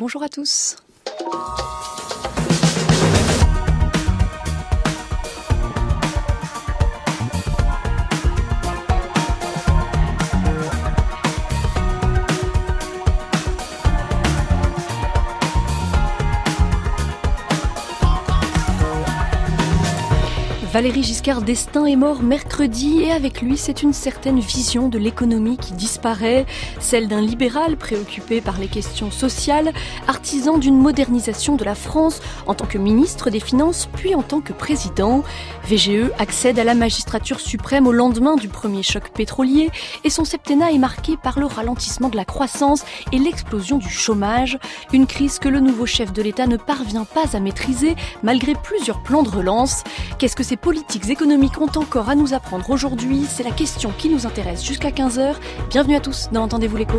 bonjour à tous. Valéry Giscard d'Estaing est mort mercredi et avec lui, c'est une certaine vision de l'économie qui disparaît, celle d'un libéral préoccupé par les questions sociales, artisan d'une modernisation de la France en tant que ministre des Finances puis en tant que président. VGE accède à la magistrature suprême au lendemain du premier choc pétrolier et son septennat est marqué par le ralentissement de la croissance et l'explosion du chômage, une crise que le nouveau chef de l'État ne parvient pas à maîtriser malgré plusieurs plans de relance. Qu'est-ce que ces politiques économiques ont encore à nous apprendre aujourd'hui? C'est la question qui nous intéresse jusqu'à 15h. Bienvenue à tous dans Entendez-vous l'écho.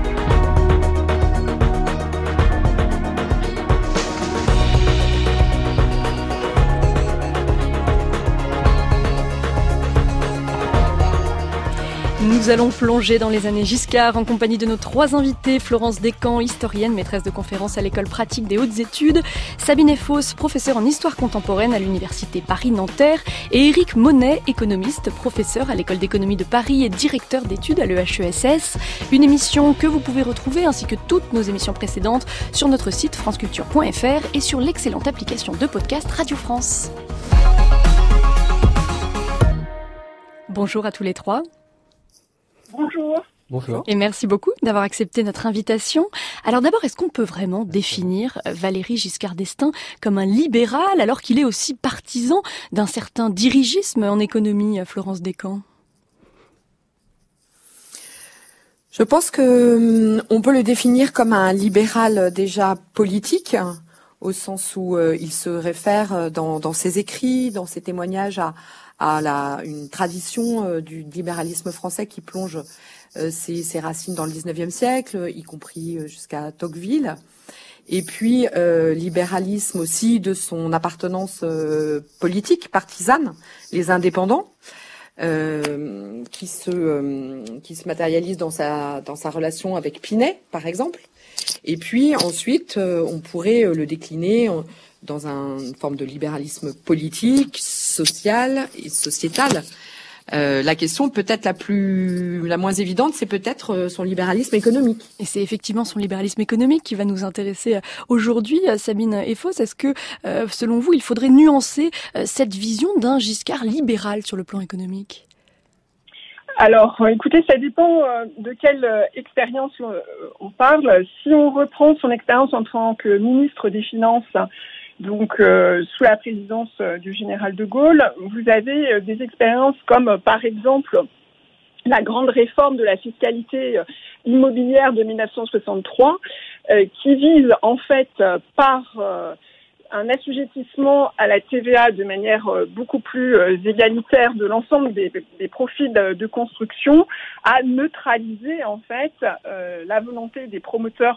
Nous allons plonger dans les années Giscard en compagnie de nos trois invités. Florence Descamps, historienne, maîtresse de conférences à l'école pratique des hautes études. Sabine Efos, professeure en histoire contemporaine à l'université Paris-Nanterre. Et Éric Monet, économiste, professeur à l'école d'économie de Paris et directeur d'études à l'EHESS. Une émission que vous pouvez retrouver ainsi que toutes nos émissions précédentes sur notre site franceculture.fr et sur l'excellente application de podcast Radio France. Bonjour à tous les trois. Bonjour. Bonjour. Et merci beaucoup d'avoir accepté notre invitation. Alors d'abord, est-ce qu'on peut vraiment définir Valéry Giscard d'Estaing comme un libéral alors qu'il est aussi partisan d'un certain dirigisme en économie, Florence Descamps ? Je pense que on peut le définir comme un libéral déjà politique, au sens où il se réfère dans ses écrits, dans ses témoignages à une tradition du libéralisme français qui plonge ses racines dans le 19e siècle, y compris jusqu'à Tocqueville. Et puis libéralisme aussi de son appartenance politique, partisane, les indépendants, qui se matérialise dans sa relation avec Pinet, par exemple. Et puis ensuite, on pourrait le décliner dans une forme de libéralisme politique, social et sociétal. La question peut-être la moins évidente, c'est peut-être son libéralisme économique. Et c'est effectivement son libéralisme économique qui va nous intéresser aujourd'hui. Sabine Efos, est-ce que, selon vous, il faudrait nuancer cette vision d'un Giscard libéral sur le plan économique ? Alors, écoutez, ça dépend de quelle expérience on parle. Si on reprend son expérience en tant que ministre des Finances, donc sous la présidence du général de Gaulle, vous avez des expériences comme, par exemple, la grande réforme de la fiscalité immobilière de 1963, qui vise en fait par un assujettissement à la TVA de manière beaucoup plus égalitaire de l'ensemble des profits de construction, à neutraliser en fait la volonté des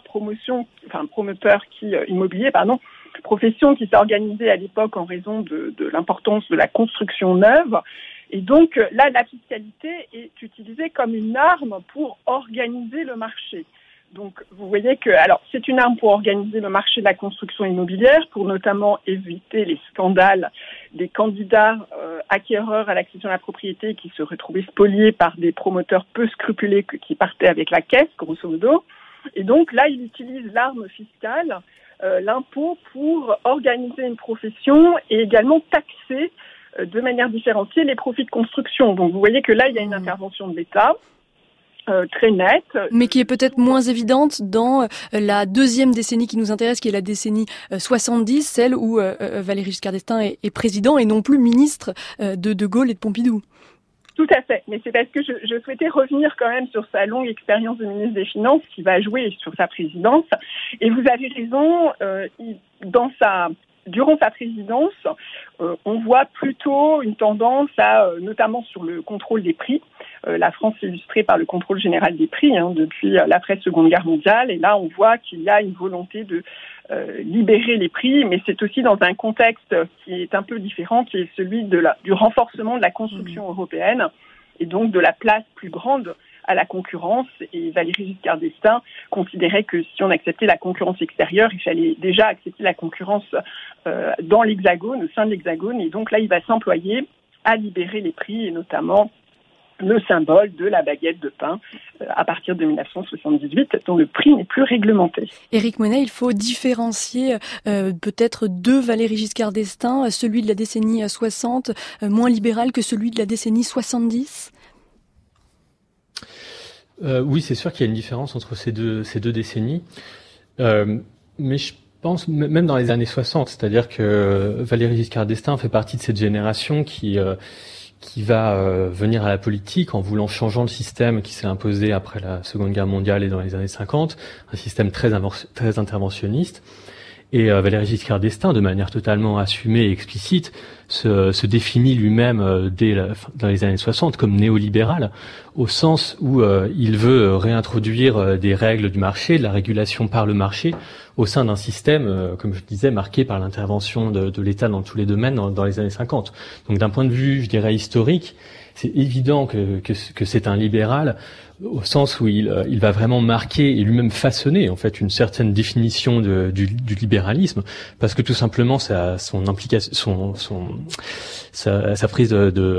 profession qui s'organisait à l'époque en raison de l'importance de la construction neuve. Et donc là, la fiscalité est utilisée comme une arme pour organiser le marché. Donc, vous voyez que, alors, c'est une arme pour organiser le marché de la construction immobilière, pour notamment éviter les scandales des candidats acquéreurs à l'accession à la propriété qui se retrouvaient spoliés par des promoteurs peu scrupuleux qui partaient avec la caisse, grosso modo. Et donc, là, il utilise l'arme fiscale, l'impôt, pour organiser une profession et également taxer de manière différenciée les profits de construction. Donc, vous voyez que là, il y a une intervention de l'État. Très nette. Mais qui est peut-être moins évidente dans la deuxième décennie qui nous intéresse, qui est la décennie 70, celle où Valéry Giscard d'Estaing est président et non plus ministre de Gaulle et de Pompidou. Tout à fait, mais c'est parce que je souhaitais revenir quand même sur sa longue expérience de ministre des Finances qui va jouer sur sa présidence. Et vous avez raison, durant sa présidence, on voit plutôt une tendance à, notamment sur le contrôle des prix. La France est illustrée par le contrôle général des prix depuis l'après-Seconde Guerre mondiale. Et là, on voit qu'il y a une volonté de libérer les prix, mais c'est aussi dans un contexte qui est un peu différent, qui est celui du renforcement de la construction européenne et donc de la place plus grande à la concurrence. Et Valéry Giscard d'Estaing considérait que si on acceptait la concurrence extérieure, il fallait déjà accepter la concurrence dans l'Hexagone, au sein de l'Hexagone. Et donc là, il va s'employer à libérer les prix, et notamment le symbole de la baguette de pain à partir de 1978, dont le prix n'est plus réglementé. Éric Monney, il faut différencier peut-être deux Valéry Giscard d'Estaing, celui de la décennie 60, moins libéral que celui de la décennie 70 ? Oui, c'est sûr qu'il y a une différence entre ces deux décennies. Mais je pense, même dans les années 60, c'est-à-dire que Valéry Giscard d'Estaing fait partie de cette génération qui va venir à la politique en voulant changer le système qui s'est imposé après la Seconde Guerre mondiale et dans les années 50, un système très interventionniste. Et Valéry Giscard d'Estaing, de manière totalement assumée et explicite, se définit lui-même dans les années 60 comme néolibéral, au sens où il veut réintroduire des règles du marché, de la régulation par le marché, au sein d'un système, comme je disais, marqué par l'intervention de l'État dans tous les domaines dans les années 50. Donc d'un point de vue, je dirais, historique, c'est évident que c'est un libéral, au sens où il va vraiment marquer et lui-même façonner en fait une certaine définition du libéralisme, parce que tout simplement sa implication, sa prise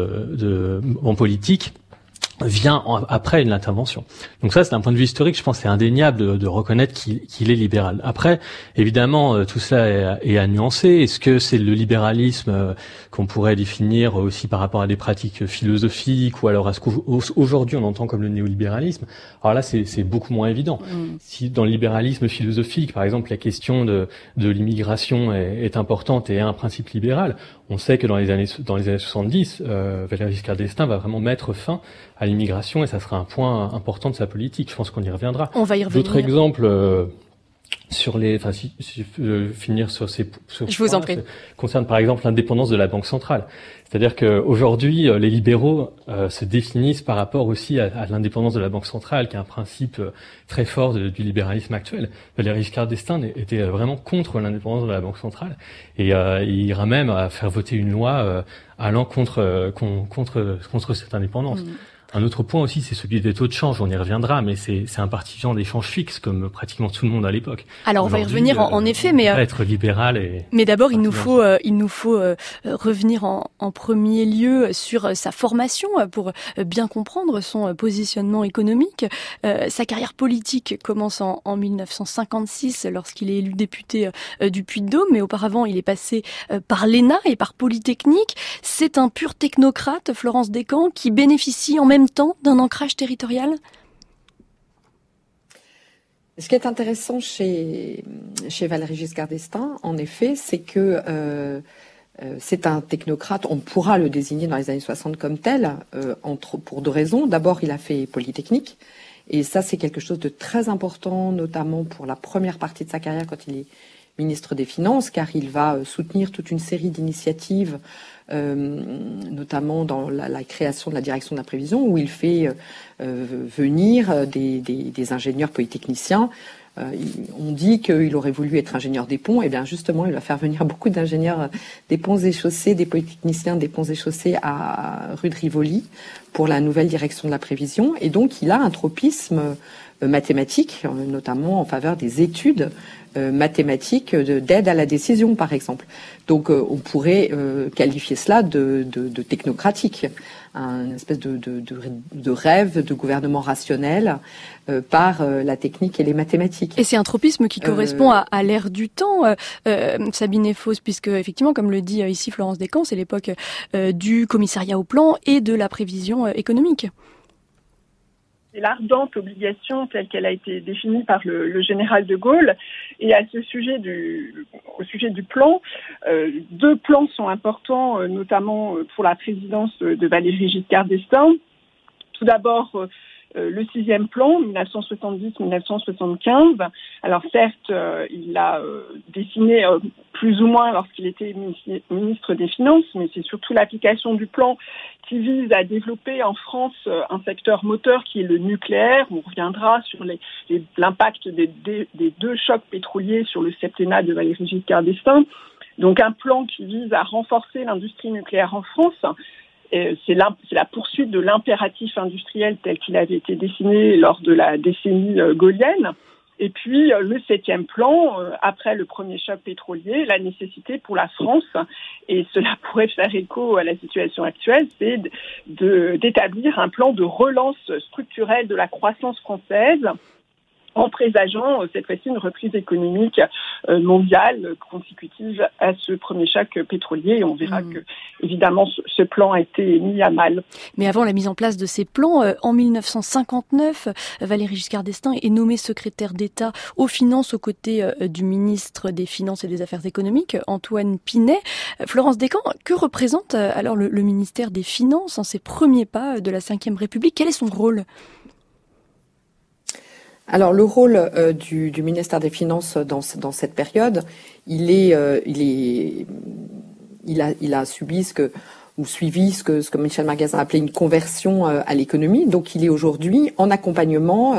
en politique vient après l'intervention. Donc ça, c'est d'un point de vue historique, je pense que c'est indéniable de reconnaître qu'il est libéral. Après, évidemment, tout cela est à nuancer. Est-ce que c'est le libéralisme qu'on pourrait définir aussi par rapport à des pratiques philosophiques, ou alors à ce qu'aujourd'hui on entend comme le néolibéralisme? Alors là, c'est beaucoup moins évident. Si dans le libéralisme philosophique, par exemple, la question de l'immigration est importante et est un principe libéral, on sait que dans les années 70, Valéry Giscard d'Estaing va vraiment mettre fin à l'immigration, et ça sera un point important de sa politique. Je pense qu'on y reviendra. On va y revenir. D'autres exemples si je veux finir sur ces je vous en prie. Concerne par exemple l'indépendance de la Banque centrale. C'est-à-dire qu'aujourd'hui, les libéraux se définissent par rapport aussi à l'indépendance de la Banque centrale, qui est un principe très fort du libéralisme actuel. Valéry Giscard d'Estaing était vraiment contre l'indépendance de la Banque centrale, et il ira même à faire voter une loi allant contre cette indépendance. Un autre point aussi, c'est celui des taux de change. On y reviendra, mais c'est un partisan des changes fixes, comme pratiquement tout le monde à l'époque. Alors on va y revenir en effet, mais être libéral mais d'abord il nous faut revenir en premier lieu sur sa formation pour bien comprendre son positionnement économique. Sa carrière politique commence en 1956 lorsqu'il est élu député du Puy-de-Dôme, mais auparavant il est passé par l'ENA et par Polytechnique. C'est un pur technocrate, Florence Descamps, qui bénéficie en même temps d'un ancrage territorial? Ce qui est intéressant chez Valéry Giscard d'Estaing, en effet, c'est que c'est un technocrate. On pourra le désigner dans les années 60 comme tel, pour deux raisons. D'abord, il a fait Polytechnique, et ça, c'est quelque chose de très important, notamment pour la première partie de sa carrière quand il est ministre des Finances, car il va soutenir toute une série d'initiatives, notamment dans la création de la direction de la prévision, où il fait venir des ingénieurs polytechniciens. On dit qu'il aurait voulu être ingénieur des ponts, et bien justement, il va faire venir beaucoup d'ingénieurs des ponts et chaussées, des polytechniciens des ponts et chaussées à rue de Rivoli pour la nouvelle direction de la prévision. Et donc, il a un tropisme mathématique, notamment en faveur des études mathématiques d'aide à la décision, par exemple. Donc, on pourrait qualifier cela de technocratique, une espèce de rêve de gouvernement rationnel par la technique et les mathématiques. Et c'est un tropisme qui correspond à l'ère du temps, Sabine Effoz, puisque effectivement, comme le dit ici Florence Descamps, c'est l'époque du commissariat au plan et de la prévision économique. C'est l'ardente obligation telle qu'elle a été définie par le général de Gaulle. Et à ce sujet au sujet du plan, deux plans sont importants, notamment pour la présidence de Valéry Giscard d'Estaing. Tout d'abord, le 6e plan, 1970-1975. Alors certes, il l'a dessiné plus ou moins lorsqu'il était ministre des Finances, mais c'est surtout l'application du plan qui vise à développer en France un secteur moteur qui est le nucléaire. On reviendra sur l'impact des deux chocs pétroliers sur le septennat de Valéry Giscard d'Estaing. Donc un plan qui vise à renforcer l'industrie nucléaire en France. c'est la poursuite de l'impératif industriel tel qu'il avait été dessiné lors de la décennie gaullienne. Et puis, le 7e plan, après le premier choc pétrolier, la nécessité pour la France, et cela pourrait faire écho à la situation actuelle, c'est d'établir un plan de relance structurelle de la croissance française, en présageant cette fois-ci une reprise économique mondiale consécutive à ce premier choc pétrolier. Et on verra que, évidemment, ce plan a été mis à mal. Mais avant la mise en place de ces plans, en 1959, Valéry Giscard d'Estaing est nommé secrétaire d'État aux Finances aux côtés du ministre des Finances et des Affaires économiques, Antoine Pinay. Florence Descamps, que représente alors le ministère des Finances en ces premiers pas de la Ve République? Quel est son rôle? Alors le rôle du ministère des Finances dans cette période, il a suivi suivi ce que Michel Margazin a appelé une conversion à l'économie. Donc il est aujourd'hui en accompagnement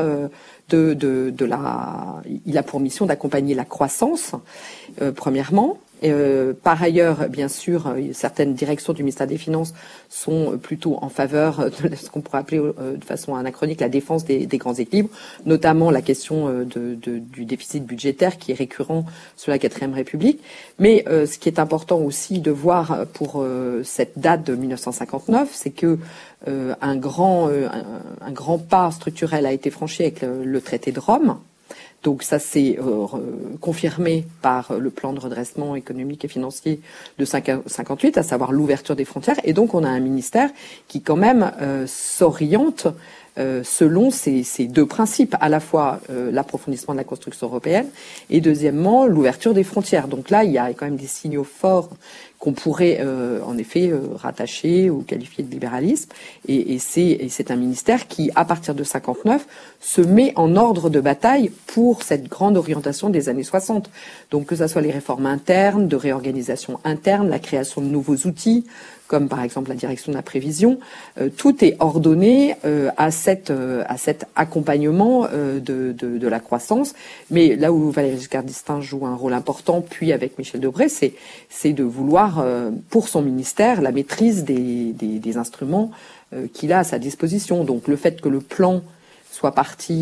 il a pour mission d'accompagner la croissance, premièrement. Par ailleurs, bien sûr, certaines directions du ministère des Finances sont plutôt en faveur de ce qu'on pourrait appeler de façon anachronique la défense des grands équilibres, notamment la question du déficit budgétaire qui est récurrent sous la 4e République. Mais ce qui est important aussi de voir pour cette date de 1959, c'est que un grand pas structurel a été franchi avec le traité de Rome. Donc ça s'est confirmé par le plan de redressement économique et financier de 58, à savoir l'ouverture des frontières. Et donc on a un ministère qui quand même s'oriente selon ces deux principes, à la fois l'approfondissement de la construction européenne et deuxièmement l'ouverture des frontières. Donc là, il y a quand même des signaux forts qu'on pourrait en effet rattacher ou qualifier de libéralisme. Et c'est un ministère qui, à partir de 59, se met en ordre de bataille pour cette grande orientation des années 60. Donc que ça soit les réformes internes, de réorganisation interne, la création de nouveaux outils, comme par exemple la direction de la prévision, tout est ordonné à cet accompagnement de la croissance. Mais là où Valéry Giscard d'Estaing joue un rôle important, puis avec Michel Debré, c'est de vouloir, pour son ministère, la maîtrise des instruments qu'il a à sa disposition. Donc le fait que le plan soit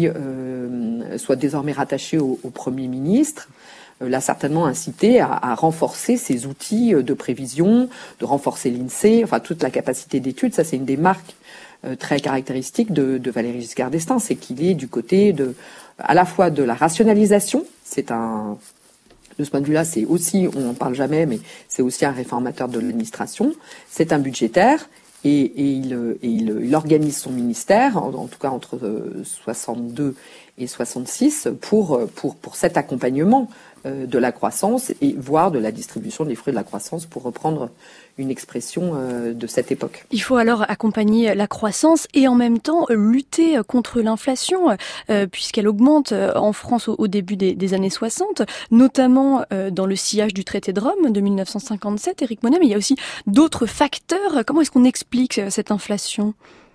désormais rattaché au Premier ministre, l'a certainement incité à renforcer ses outils de prévision, de renforcer l'INSEE, enfin toute la capacité d'étude. Ça, c'est une des marques très caractéristiques de Valéry Giscard d'Estaing, c'est qu'il est du côté à la fois de la rationalisation. De ce point de vue-là, c'est aussi, on n'en parle jamais, mais c'est aussi un réformateur de l'administration. C'est un budgétaire. Et il organise son ministère, en tout cas entre 62 et 66, pour cet accompagnement de la croissance et voire de la distribution des fruits de la croissance, pour reprendre une expression de cette époque. Il faut alors accompagner la croissance et en même temps lutter contre l'inflation, puisqu'elle augmente en France au début des années 60, notamment dans le sillage du traité de Rome de 1957, Éric Monney, mais il y a aussi d'autres facteurs. Comment est-ce qu'on explique cette inflation ?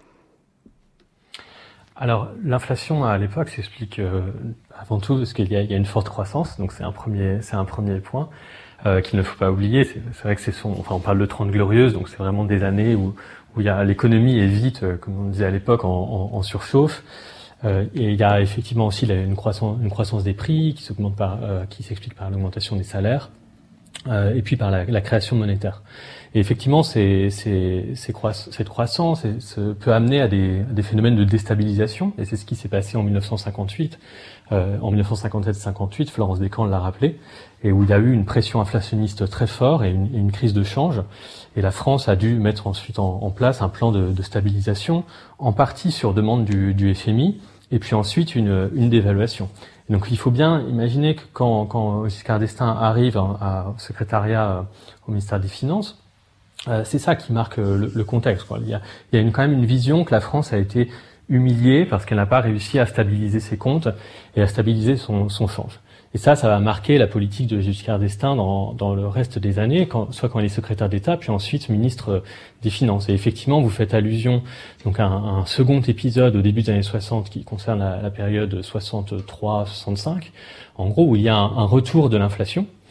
Alors, l'inflation à l'époque s'explique avant tout parce qu'il y a une forte croissance, donc c'est un premier point qu'il ne faut pas oublier. C'est vrai que on parle de 30 glorieuses, donc c'est vraiment des années où l'économie est vite, comme on disait à l'époque, en surchauffe. Et il y a effectivement aussi une croissance des prix qui s'explique par l'augmentation des salaires, et puis par la création monétaire. Et effectivement, cette croissance peut amener à des phénomènes de déstabilisation, et c'est ce qui s'est passé en 1958, en 1957-58, Florence Descamps l'a rappelé, et où il y a eu une pression inflationniste très forte et une crise de change. Et la France a dû mettre ensuite en place un plan de stabilisation, en partie sur demande du FMI, et puis ensuite une dévaluation. Et donc il faut bien imaginer que quand Giscard d'Estaing arrive au secrétariat au ministère des Finances, c'est ça qui marque le contexte, quoi. Il y a quand même une vision que la France a été humiliée parce qu'elle n'a pas réussi à stabiliser ses comptes et à stabiliser son change. Et ça va marquer la politique de Giscard d'Estaing dans le reste des années, soit quand il est secrétaire d'État, puis ensuite ministre des Finances. Et effectivement, vous faites allusion donc à un second épisode au début des années 60 qui concerne la période 63-65, en gros où il y a un retour de l'inflation.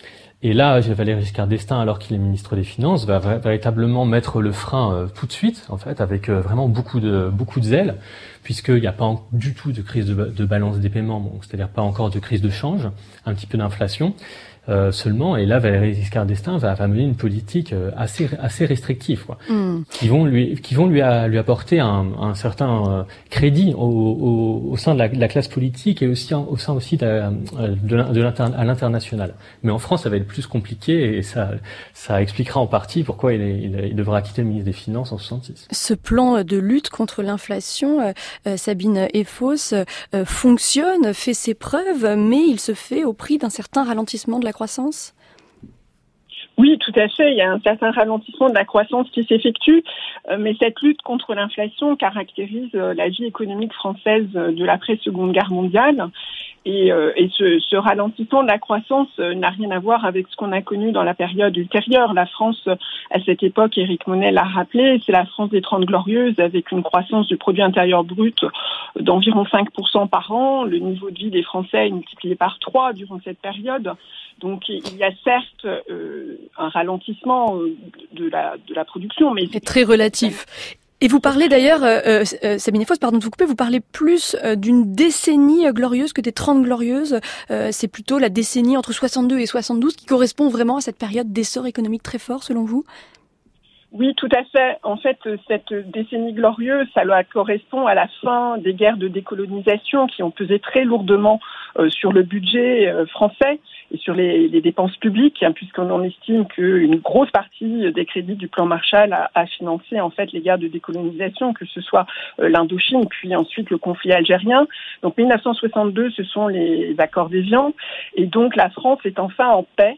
Et là, Valéry Giscard d'Estaing, alors qu'il est ministre des Finances, va véritablement mettre le frein tout de suite, en fait, avec vraiment beaucoup de zèle, puisqu'il n'y a pas du tout de crise de balance des paiements, donc c'est-à-dire pas encore de crise de change, un petit peu d'inflation seulement. Et là, Valéry Giscard d'Estaing va mener une politique assez restrictive, quoi, qui vont lui apporter un certain crédit au sein de la classe politique et aussi au sein aussi à l'international. Mais en France, ça va être plus compliqué et ça expliquera en partie pourquoi il devra quitter le ministre des Finances en 1966. Ce plan de lutte contre l'inflation, Sabine Eiffos, fonctionne, fait ses preuves, mais il se fait au prix d'un certain ralentissement de la croissance? Oui, tout à fait. Il y a un certain ralentissement de la croissance qui s'effectue, mais cette lutte contre l'inflation caractérise la vie économique française de l'après-Seconde Guerre mondiale. Et ce ralentissement de la croissance n'a rien à voir avec ce qu'on a connu dans la période ultérieure. La France, à cette époque, Éric Monnet l'a rappelé, c'est la France des 30 Glorieuses, avec une croissance du produit intérieur brut d'environ 5% par an. Le niveau de vie des Français est multiplié par 3 durant cette période. Donc il y a certes un ralentissement de la production, mais c'est très relatif. Et vous parlez d'ailleurs, Sabine Eiffos, pardon de vous couper, vous parlez plus d'une décennie glorieuse que des 30 glorieuses. C'est plutôt la décennie entre 62 et 72 qui correspond vraiment à cette période d'essor économique très fort, selon vous? Oui, tout à fait. En fait, cette décennie glorieuse, ça correspond à la fin des guerres de décolonisation qui ont pesé très lourdement sur le budget français et sur les dépenses publiques, puisqu'on estime qu'une grosse partie des crédits du plan Marshall a financé en fait les guerres de décolonisation, que ce soit l'Indochine, puis ensuite le conflit algérien. Donc 1962, ce sont les accords d'Évian, et donc la France est enfin en paix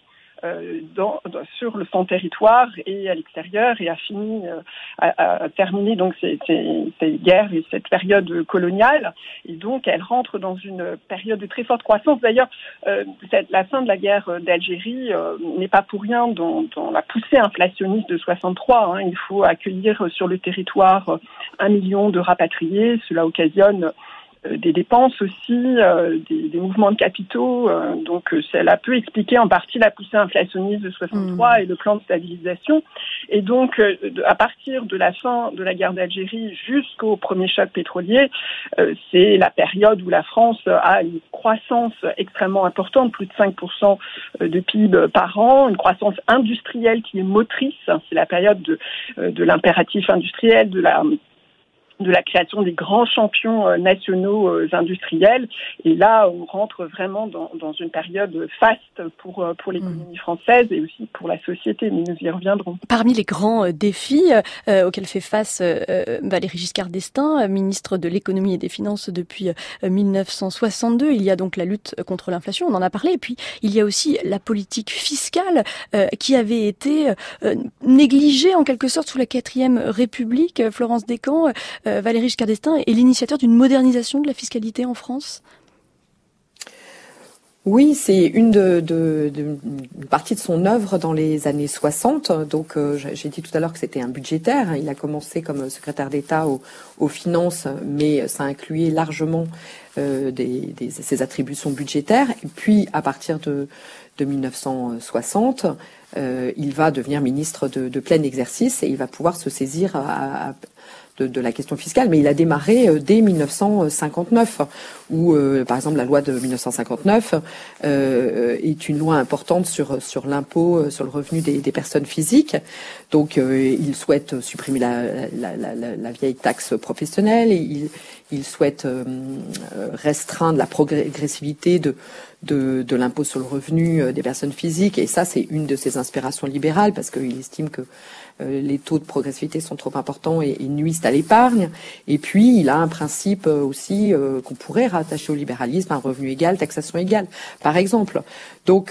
sur son territoire et à l'extérieur, et a terminé donc ces guerres et cette période coloniale, et donc elle rentre dans une période de très forte croissance. D'ailleurs, la fin de la guerre d'Algérie n'est pas pour rien dans la poussée inflationniste de 63. Il faut accueillir sur le territoire 1 million de rapatriés. Cela occasionne des dépenses aussi, des mouvements de capitaux. Donc cela peut expliquer en partie la poussée inflationniste de 63 et le plan de stabilisation. Et donc à partir de la fin de la guerre d'Algérie jusqu'au premier choc pétrolier, c'est la période où la France a une croissance extrêmement importante, plus de 5% de PIB par an, une croissance industrielle qui est motrice. C'est la période de l'impératif industriel, de la création des grands champions nationaux industriels. Et là, on rentre vraiment dans une période faste pour l'économie française et aussi pour la société, mais nous y reviendrons. Parmi les grands défis auxquels fait face Valéry Giscard d'Estaing, ministre de l'économie et des finances depuis 1962, il y a donc la lutte contre l'inflation, on en a parlé, et puis il y a aussi la politique fiscale qui avait été négligée en quelque sorte sous la 4e République. Florence Descamps, Valéry Giscard d'Estaing est l'initiateur d'une modernisation de la fiscalité en France? Oui, c'est une partie de son œuvre dans les années 60. Donc, j'ai dit tout à l'heure que c'était un budgétaire. Il a commencé comme secrétaire d'État aux finances, mais ça incluait largement ses attributions budgétaires. Et puis, à partir de 1960, il va devenir ministre de plein exercice et il va pouvoir se saisir de la question fiscale, mais il a démarré dès 1959, où, par exemple, la loi de 1959 est une loi importante sur l'impôt sur le revenu des personnes physiques. Donc, il souhaite supprimer la vieille taxe professionnelle, et il souhaite restreindre la progressivité de l'impôt sur le revenu des personnes physiques, et ça, c'est une de ses inspirations libérales, parce qu'il estime que les taux de progressivité sont trop importants et nuisent à l'épargne. Et puis, il a un principe aussi qu'on pourrait rattacher au libéralisme, un revenu égal, taxation égale, par exemple. Donc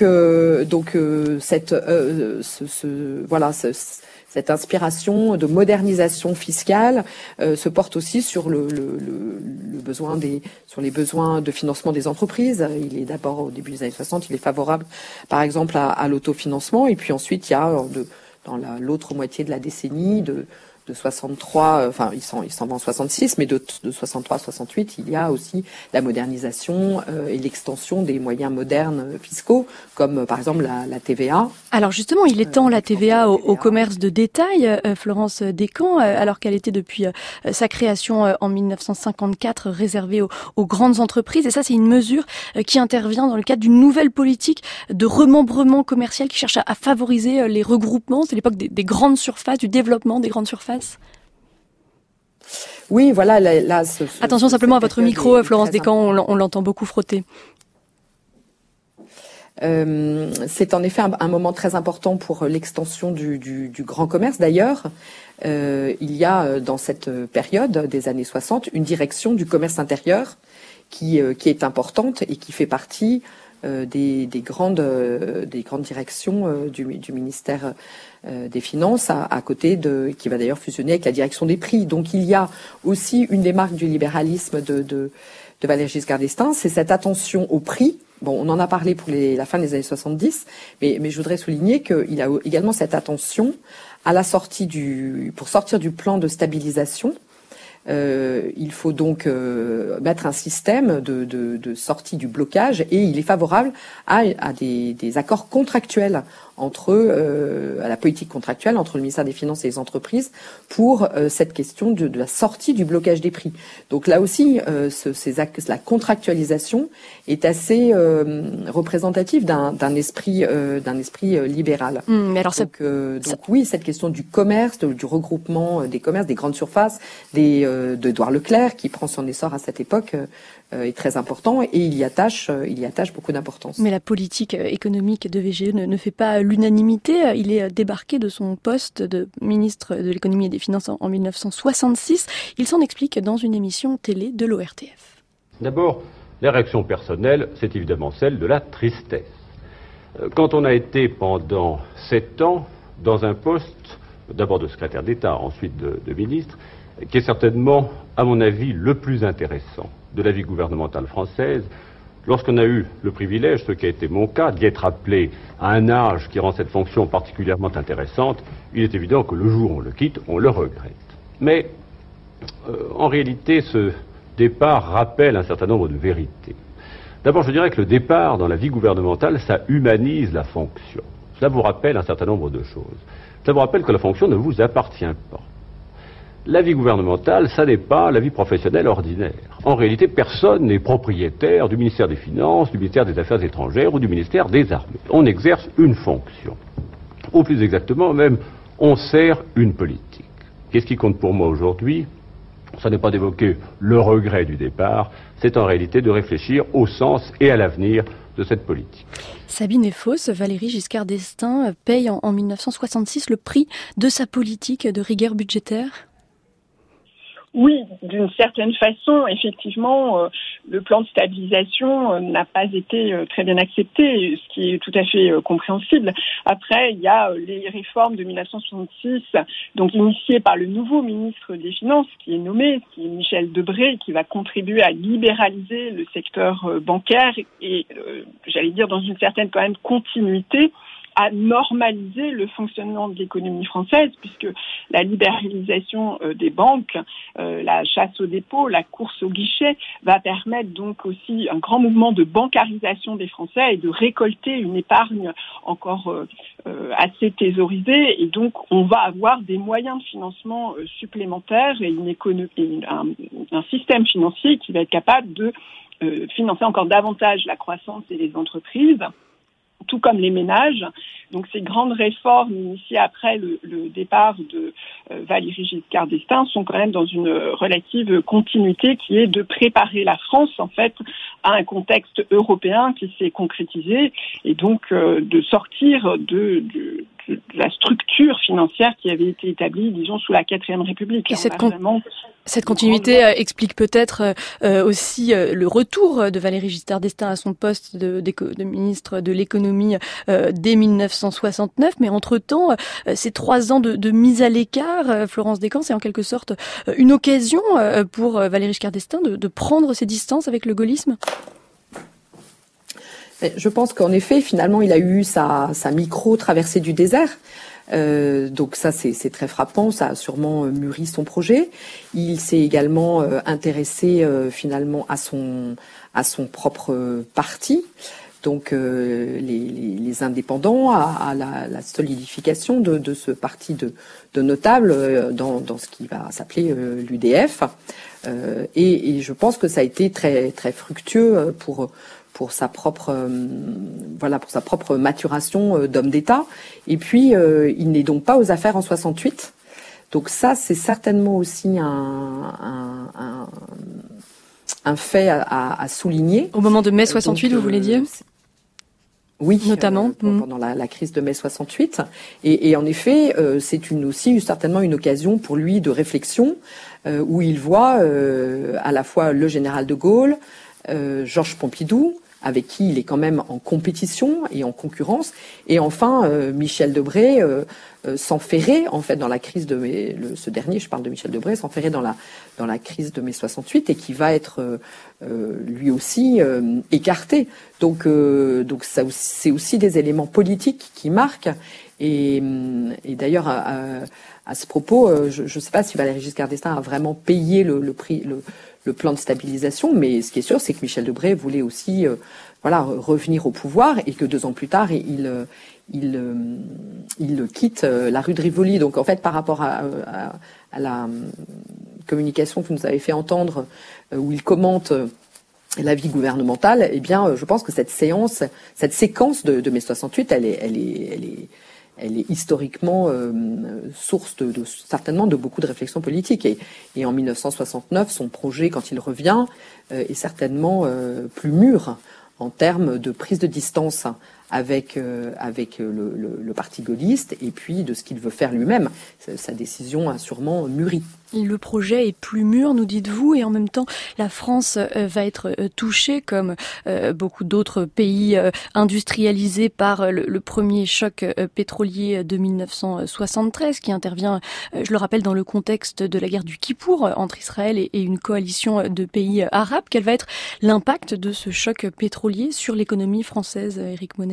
cette inspiration de modernisation fiscale se porte aussi sur les besoins de financement des entreprises. Il est d'abord, au début des années 60, il est favorable, par exemple, à l'autofinancement. Et puis ensuite, il y a dans l'autre moitié de la décennie, 63, enfin il s'en va en 66, mais de 63 à 68, il y a aussi la modernisation et l'extension des moyens modernes fiscaux, comme par exemple la TVA. Alors justement, il étend la TVA au commerce de détail, Florence Descamps, alors qu'elle était depuis sa création en 1954 réservée aux grandes entreprises. Et ça, c'est une mesure qui intervient dans le cadre d'une nouvelle politique de remembrement commercial qui cherche à favoriser les regroupements. C'est l'époque des grandes surfaces, du développement des grandes surfaces. Oui, voilà. Là, attention simplement à votre micro, Florence Descamps, on l'entend beaucoup frotter. C'est en effet un moment très important pour l'extension du grand commerce. D'ailleurs, il y a dans cette période des années 60 une direction du commerce intérieur qui est importante et qui fait partie des grandes directions du ministère des Finances à côté qui va d'ailleurs fusionner avec la direction des prix. Donc il y a aussi une des marques du libéralisme de Valéry Giscard d'Estaing, c'est cette attention au prix. Bon, on en a parlé pour la fin des années 70, mais je voudrais souligner qu'il a également cette attention à la sortie pour sortir du plan de stabilisation. Il faut donc mettre un système de sortie du blocage et il est favorable à des accords contractuels à la politique contractuelle entre le ministère des Finances et les entreprises pour cette question de la sortie du blocage des prix. Donc là aussi, la contractualisation est assez représentative d'un esprit libéral. Mais alors donc oui, cette question du commerce, du regroupement des commerces, des grandes surfaces, d'Édouard Leclerc qui prend son essor à cette époque est très important et il y attache beaucoup d'importance. Mais la politique économique de VGE ne fait pas l'unanimité. Il est débarqué de son poste de ministre de l'économie et des finances en 1966. Il s'en explique dans une émission télé de l'ORTF. D'abord, la réaction personnelle, c'est évidemment celle de la tristesse. Quand on a été pendant 7 ans dans un poste, d'abord de secrétaire d'État, ensuite de ministre, qui est certainement, à mon avis, le plus intéressant de la vie gouvernementale française, lorsqu'on a eu le privilège, ce qui a été mon cas, d'y être appelé à un âge qui rend cette fonction particulièrement intéressante, il est évident que le jour où on le quitte, on le regrette. Mais, en réalité, ce départ rappelle un certain nombre de vérités. D'abord, je dirais que le départ dans la vie gouvernementale, ça humanise la fonction. Cela vous rappelle un certain nombre de choses. Cela vous rappelle que la fonction ne vous appartient pas. La vie gouvernementale, ça n'est pas la vie professionnelle ordinaire. En réalité, personne n'est propriétaire du ministère des Finances, du ministère des Affaires étrangères ou du ministère des Armées. On exerce une fonction. Ou plus exactement, même, on sert une politique. Qu'est-ce qui compte pour moi aujourd'hui ? Ça n'est pas d'évoquer le regret du départ, c'est en réalité de réfléchir au sens et à l'avenir de cette politique. Sabine Effosse, Valéry Giscard d'Estaing paye en 1966 le prix de sa politique de rigueur budgétaire ? Oui, d'une certaine façon, effectivement, le plan de stabilisation n'a pas été très bien accepté, ce qui est tout à fait compréhensible. Après, il y a les réformes de 1966, donc initiées par le nouveau ministre des Finances, qui est nommé, qui est Michel Debré, qui va contribuer à libéraliser le secteur bancaire et, j'allais dire, dans une certaine quand même continuité, à normaliser le fonctionnement de l'économie française, puisque la libéralisation des banques, la chasse aux dépôts, la course au guichet va permettre donc aussi un grand mouvement de bancarisation des Français et de récolter une épargne encore assez thésaurisée. Et donc, on va avoir des moyens de financement supplémentaires et un système financier qui va être capable de financer encore davantage la croissance et les entreprises, tout comme les ménages. Donc ces grandes réformes initiées après le départ de Valéry Giscard d'Estaing sont quand même dans une relative continuité qui est de préparer la France en fait à un contexte européen qui s'est concrétisé et donc de sortir de la structure financière qui avait été établie, disons, sous la 4e République. Et cette continuité explique peut-être aussi le retour de Valéry Giscard d'Estaing à son poste de ministre de l'économie dès 1969. Mais entre-temps, ces 3 ans de mise à l'écart, Florence Descamps, c'est en quelque sorte une occasion pour Valéry Giscard d'Estaing de prendre ses distances avec le gaullisme. Je pense qu'en effet, finalement, il a eu sa micro-traversée du désert. Donc ça, c'est très frappant. Ça a sûrement mûri son projet. Il s'est également intéressé finalement à son propre parti. Donc les indépendants, à la solidification de ce parti de notables dans ce qui va s'appeler l'UDF. Et je pense que ça a été très très fructueux pour sa propre maturation d'homme d'État. Et puis il n'est donc pas aux affaires en 68. Donc ça, c'est certainement aussi un fait à souligner. Au moment de mai 68, donc, vous voulez dire? Oui, notamment pendant la crise de mai 68. Et en effet, c'est certainement une occasion pour lui de réflexion où il voit à la fois le général de Gaulle, Georges Pompidou, avec qui il est quand même en compétition et en concurrence, et enfin Michel Debré s'enferrer en fait dans la crise de mai. Ce dernier, je parle de Michel Debré, s'enferrer dans la crise de mai 68 et qui va être lui aussi écarté. Donc ça, c'est aussi des éléments politiques qui marquent. Et d'ailleurs à ce propos, je ne sais pas si Valéry Giscard d'Estaing a vraiment payé le prix, le plan de stabilisation, mais ce qui est sûr, c'est que Michel Debré voulait aussi revenir au pouvoir et que 2 ans plus tard, il quitte la rue de Rivoli. Donc en fait, par rapport à la communication que vous nous avez fait entendre, où il commente la vie gouvernementale, eh bien, je pense que cette séquence de mai 68, elle est historiquement source certainement de beaucoup de réflexions politiques. Et en 1969, son projet, quand il revient, est certainement plus mûr en termes de prise de distance avec le parti gaulliste et puis de ce qu'il veut faire lui-même. Sa décision a sûrement mûri. Le projet est plus mûr, nous dites-vous, et en même temps, la France va être touchée, comme beaucoup d'autres pays industrialisés, par le premier choc pétrolier de 1973, qui intervient, je le rappelle, dans le contexte de la guerre du Kippour entre Israël et une coalition de pays arabes. Quel va être l'impact de ce choc pétrolier sur l'économie française, Éric Monney ?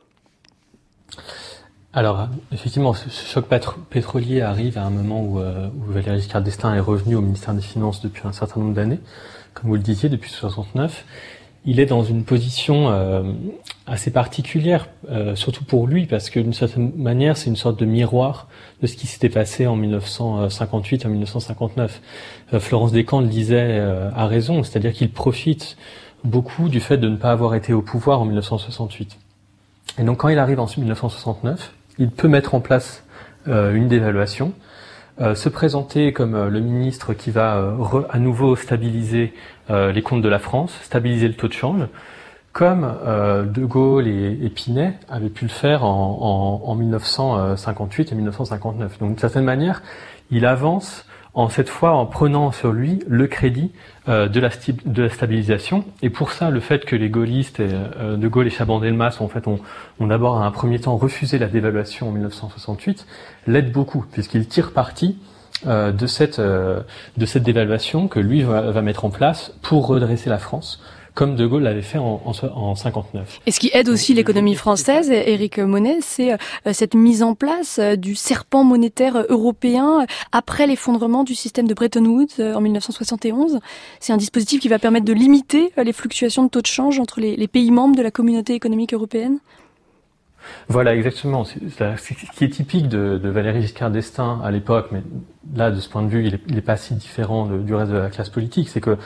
Alors, effectivement, ce choc pétrolier arrive à un moment où Valéry Giscard d'Estaing est revenu au ministère des Finances depuis un certain nombre d'années, comme vous le disiez, depuis 69. Il est dans une position assez particulière, surtout pour lui, parce que d'une certaine manière, c'est une sorte de miroir de ce qui s'était passé en 1958, en 1959. Florence Descamps le disait à raison, c'est-à-dire qu'il profite beaucoup du fait de ne pas avoir été au pouvoir en 1968. Et donc, quand il arrive en 1969, il peut mettre en place une dévaluation, se présenter comme le ministre qui va à nouveau stabiliser les comptes de la France, stabiliser le taux de change, comme De Gaulle et Pinet avaient pu le faire en 1958 et 1959. Donc, d'une certaine manière, il avance cette fois en prenant sur lui le crédit de la stabilisation. Et pour ça, le fait que les gaullistes, De Gaulle et Chaban-Delmas, ont d'abord à un premier temps refusé la dévaluation en 1968, l'aide beaucoup, puisqu'il tire parti de cette dévaluation que lui va mettre en place pour redresser la France, comme De Gaulle l'avait fait en 59. Et ce qui aide aussi l'économie française, Éric Monney, c'est cette mise en place du serpent monétaire européen après l'effondrement du système de Bretton Woods en 1971. C'est un dispositif qui va permettre de limiter les fluctuations de taux de change entre les pays membres de la communauté économique européenne. Voilà, exactement. Ce qui est typique de Valéry Giscard d'Estaing à l'époque, mais là, de ce point de vue, il est pas si différent du reste de la classe politique, c'est que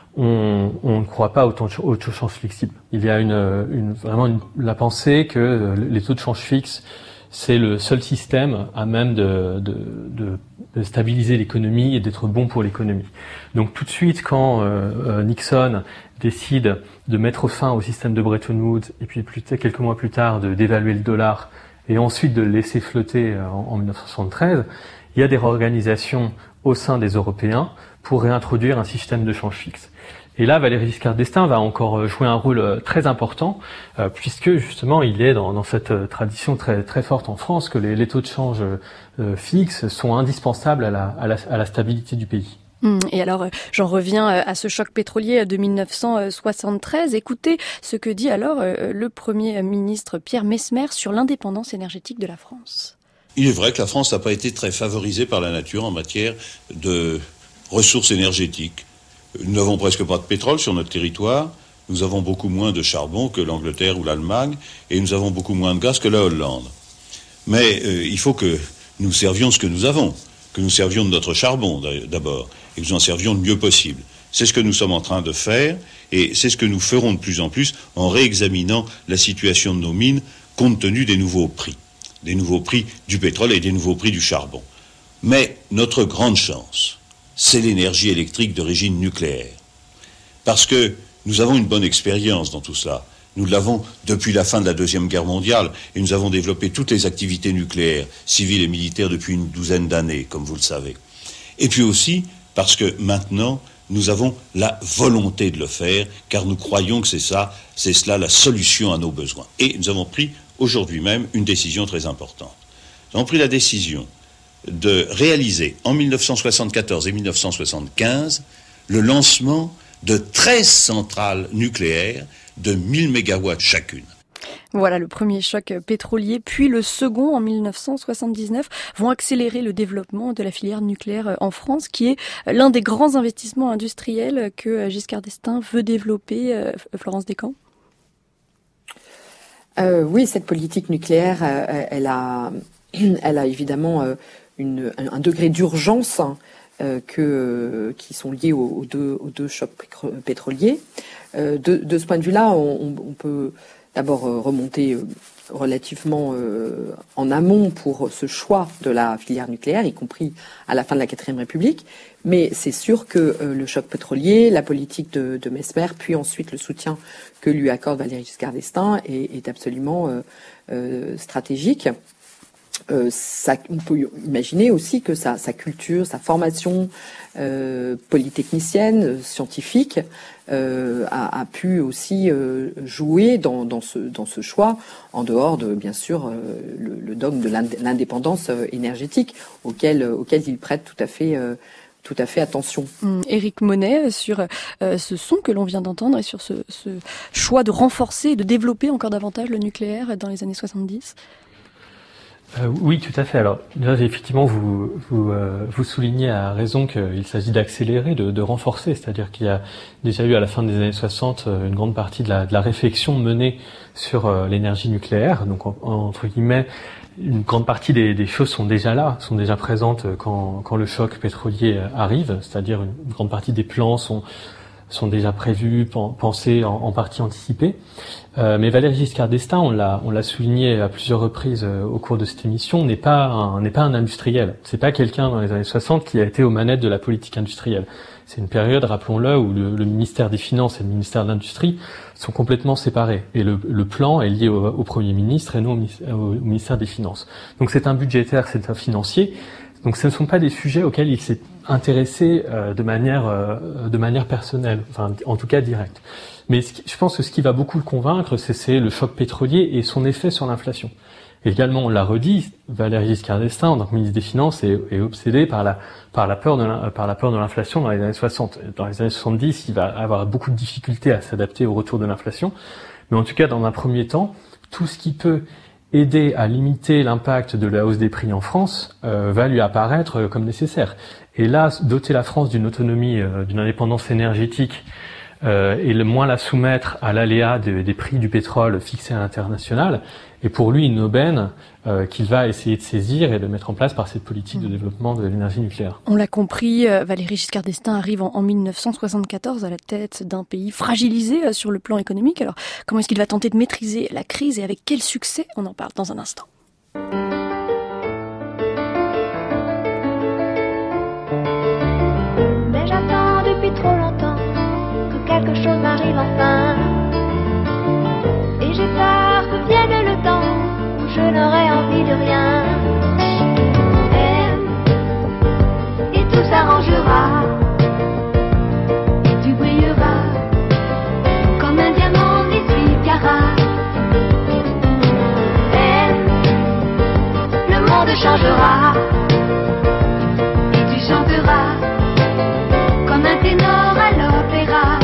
on ne croit pas au taux de change flexible. Il y a vraiment la pensée que les taux de change fixes, c'est le seul système à même de stabiliser l'économie et d'être bon pour l'économie. Donc tout de suite, quand Nixon décide de mettre fin au système de Bretton Woods et puis quelques mois plus tard de d'évaluer le dollar et ensuite de le laisser flotter en 1973, il y a des réorganisations au sein des Européens pour réintroduire un système de change fixe. Et là, Valéry Giscard d'Estaing va encore jouer un rôle très important, puisque justement, il est dans cette tradition très très forte en France que les taux de change fixes sont indispensables à la stabilité du pays. Et alors, j'en reviens à ce choc pétrolier de 1973. Écoutez ce que dit alors le Premier ministre Pierre Messmer sur l'indépendance énergétique de la France. Il est vrai que la France n'a pas été très favorisée par la nature en matière de ressources énergétiques. Nous n'avons presque pas de pétrole sur notre territoire, nous avons beaucoup moins de charbon que l'Angleterre ou l'Allemagne, et nous avons beaucoup moins de gaz que la Hollande. Mais il faut que nous servions ce que nous avons, que nous servions de notre charbon d'abord, et que nous en servions le mieux possible. C'est ce que nous sommes en train de faire, et c'est ce que nous ferons de plus en plus en réexaminant la situation de nos mines compte tenu des nouveaux prix du pétrole et des nouveaux prix du charbon. Mais notre grande chance, c'est l'énergie électrique d'origine nucléaire. Parce que nous avons une bonne expérience dans tout cela. Nous l'avons depuis la fin de la Deuxième Guerre mondiale et nous avons développé toutes les activités nucléaires, civiles et militaires depuis une douzaine d'années, comme vous le savez. Et puis aussi parce que maintenant, nous avons la volonté de le faire, car nous croyons que c'est cela la solution à nos besoins. Et nous avons pris aujourd'hui même une décision très importante. Nous avons pris la décision de réaliser en 1974 et 1975 le lancement de 13 centrales nucléaires de 1000 mégawatts chacune. Voilà, le premier choc pétrolier, puis le second en 1979 vont accélérer le développement de la filière nucléaire en France, qui est l'un des grands investissements industriels que Giscard d'Estaing veut développer. Florence Descamps. Oui, cette politique nucléaire, elle a évidemment un degré d'urgence qui sont liés aux deux chocs pétroliers. De ce point de vue-là, on peut d'abord remonter relativement en amont pour ce choix de la filière nucléaire, y compris à la fin de la 4e République. Mais c'est sûr que le choc pétrolier, la politique de Mesmer, puis ensuite le soutien que lui accorde Valéry Giscard d'Estaing est absolument stratégique. On peut imaginer aussi que sa culture, sa formation polytechnicienne, scientifique, a pu aussi jouer dans ce choix, en dehors de, bien sûr, le dogme de l'indépendance énergétique auquel il prête tout à fait attention. Éric Monney, sur ce son que l'on vient d'entendre et sur ce choix de renforcer et de développer encore davantage le nucléaire dans les années 70. Oui, tout à fait. Alors, là, effectivement, vous soulignez à raison qu'il s'agit d'accélérer, de renforcer. C'est-à-dire qu'il y a déjà eu à la fin des années 60 une grande partie de la réflexion menée sur l'énergie nucléaire. Donc, entre guillemets, une grande partie des choses sont déjà là, sont déjà présentes quand le choc pétrolier arrive. C'est-à-dire une grande partie des plans sont déjà prévus, pensés, en partie anticipés. Mais Valéry Giscard d'Estaing, on l'a souligné à plusieurs reprises au cours de cette émission, n'est pas un industriel. C'est pas quelqu'un dans les années 60 qui a été aux manettes de la politique industrielle. C'est une période, rappelons-le, où le ministère des Finances et le ministère de l'Industrie sont complètement séparés. Et le plan est lié au Premier ministre et non au ministère des Finances. Donc c'est un budgétaire, c'est un financier. Donc ce ne sont pas des sujets auxquels il s'est intéressé de manière personnelle, enfin en tout cas directe. Mais je pense que ce qui va beaucoup le convaincre, c'est le choc pétrolier et son effet sur l'inflation. Et également, on l'a redit, Valéry Giscard d'Estaing, en tant que ministre des Finances, est obsédé par la peur de l'inflation dans les années 60. Dans les années 70, il va avoir beaucoup de difficultés à s'adapter au retour de l'inflation. Mais en tout cas, dans un premier temps, tout ce qui peut aider à limiter l'impact de la hausse des prix en France va lui apparaître comme nécessaire. Et là, doter la France d'une autonomie, d'une indépendance énergétique et moins la soumettre à l'aléa des prix du pétrole fixés à l'international est pour lui une aubaine qu'il va essayer de saisir et de mettre en place par cette politique de développement de l'énergie nucléaire. On l'a compris, Valéry Giscard d'Estaing arrive en 1974 à la tête d'un pays fragilisé sur le plan économique. Alors, comment est-ce qu'il va tenter de maîtriser la crise et avec quel succès? On en parle dans un instant. Mais j'attends depuis trop longtemps que quelque chose m'arrive enfin. Et j'ai peur que vienne le temps où je n'aurai envie de rien. Et tout s'arrangera. Et tu brilleras comme un diamant 18 carats. Le monde changera. Et tu chanteras comme un ténor à l'opéra.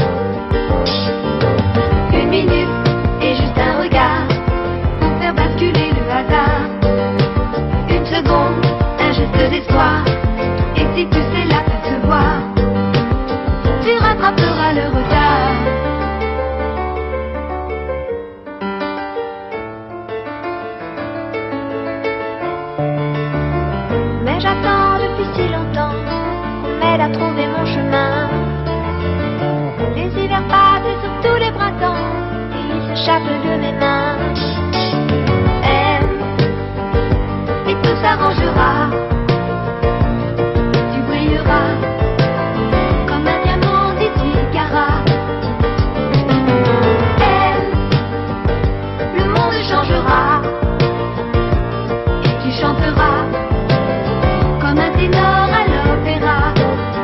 Une minute et juste un regard pour faire basculer le hasard. Une seconde désespoir. Et si tu sais l'apercevoir, tu rattraperas le retard. Mais j'attends depuis si longtemps qu'on m'aide à trouver mon chemin. Les hivers passent et sur tous les printemps, et ils s'échappent de mes mains. Et tout s'arrangera. Tu brilleras comme un diamant 18 carats. Le monde changera. Et tu chanteras comme un ténor à l'opéra.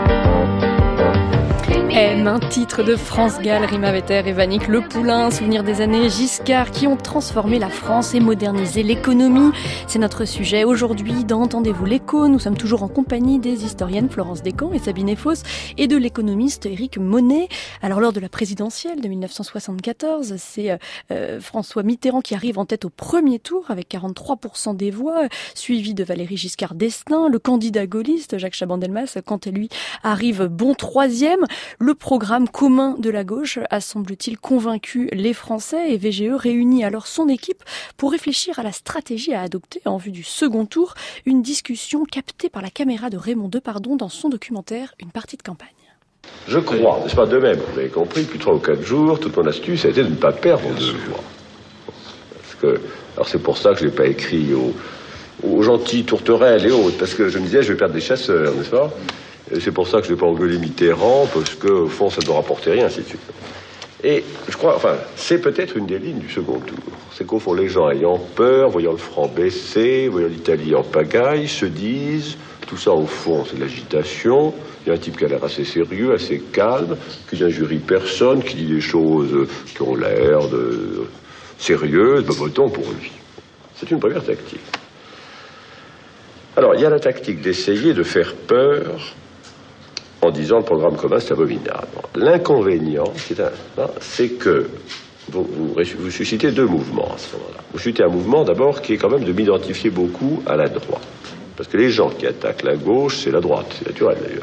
Un titre de France Gall, Rima Vetter et Vanik Le Poulain, souvenir des années Giscard qui ont transformé la France et modernisé l'économie. C'est notre sujet aujourd'hui dans Entendez-vous l'écho. Nous sommes toujours en compagnie des historiennes Florence Descamps et Sabine Foss et de l'économiste Éric Maunet. Alors lors de la présidentielle de 1974, c'est François Mitterrand qui arrive en tête au premier tour avec 43% des voix, suivi de Valéry Giscard d'Estaing. Le candidat gaulliste Jacques Chaban-Delmas, quant à lui, arrive bon troisième. Le programme commun de la gauche a, semble-t-il, convaincu les Français et VGE réunit alors son équipe pour réfléchir à la stratégie à adopter en vue du second tour. Une discussion captée par la caméra de Raymond Depardon dans son documentaire Une partie de campagne. Je crois, n'est-ce pas, de même, vous avez compris, depuis 3 ou 4 jours, toute mon astuce a été de ne pas perdre 2 voix. Parce que, alors c'est pour ça que je n'ai pas écrit aux gentils tourterelles et autres, parce que je me disais, je vais perdre des chasseurs, n'est-ce pas? Et c'est pour ça que je n'ai pas engueulé Mitterrand, parce qu'au fond, ça ne doit rapporter rien, ainsi de suite. Et je crois, enfin, c'est peut-être une des lignes du second tour. C'est qu'au fond, les gens ayant peur, voyant le franc baisser, voyant l'Italie en pagaille, se disent, tout ça au fond, c'est de l'agitation. Il y a un type qui a l'air assez sérieux, assez calme, qui n'injurie personne, qui dit des choses qui ont l'air de sérieuses, ben, votons pour lui. C'est une première tactique. Alors, il y a la tactique d'essayer de faire peur en disant le programme commun, c'est abominable. L'inconvénient, c'est que vous suscitez 2 mouvements à ce moment-là. Vous suscitez un mouvement, d'abord, qui est quand même de m'identifier beaucoup à la droite. Parce que les gens qui attaquent la gauche, c'est la droite. C'est naturel, d'ailleurs.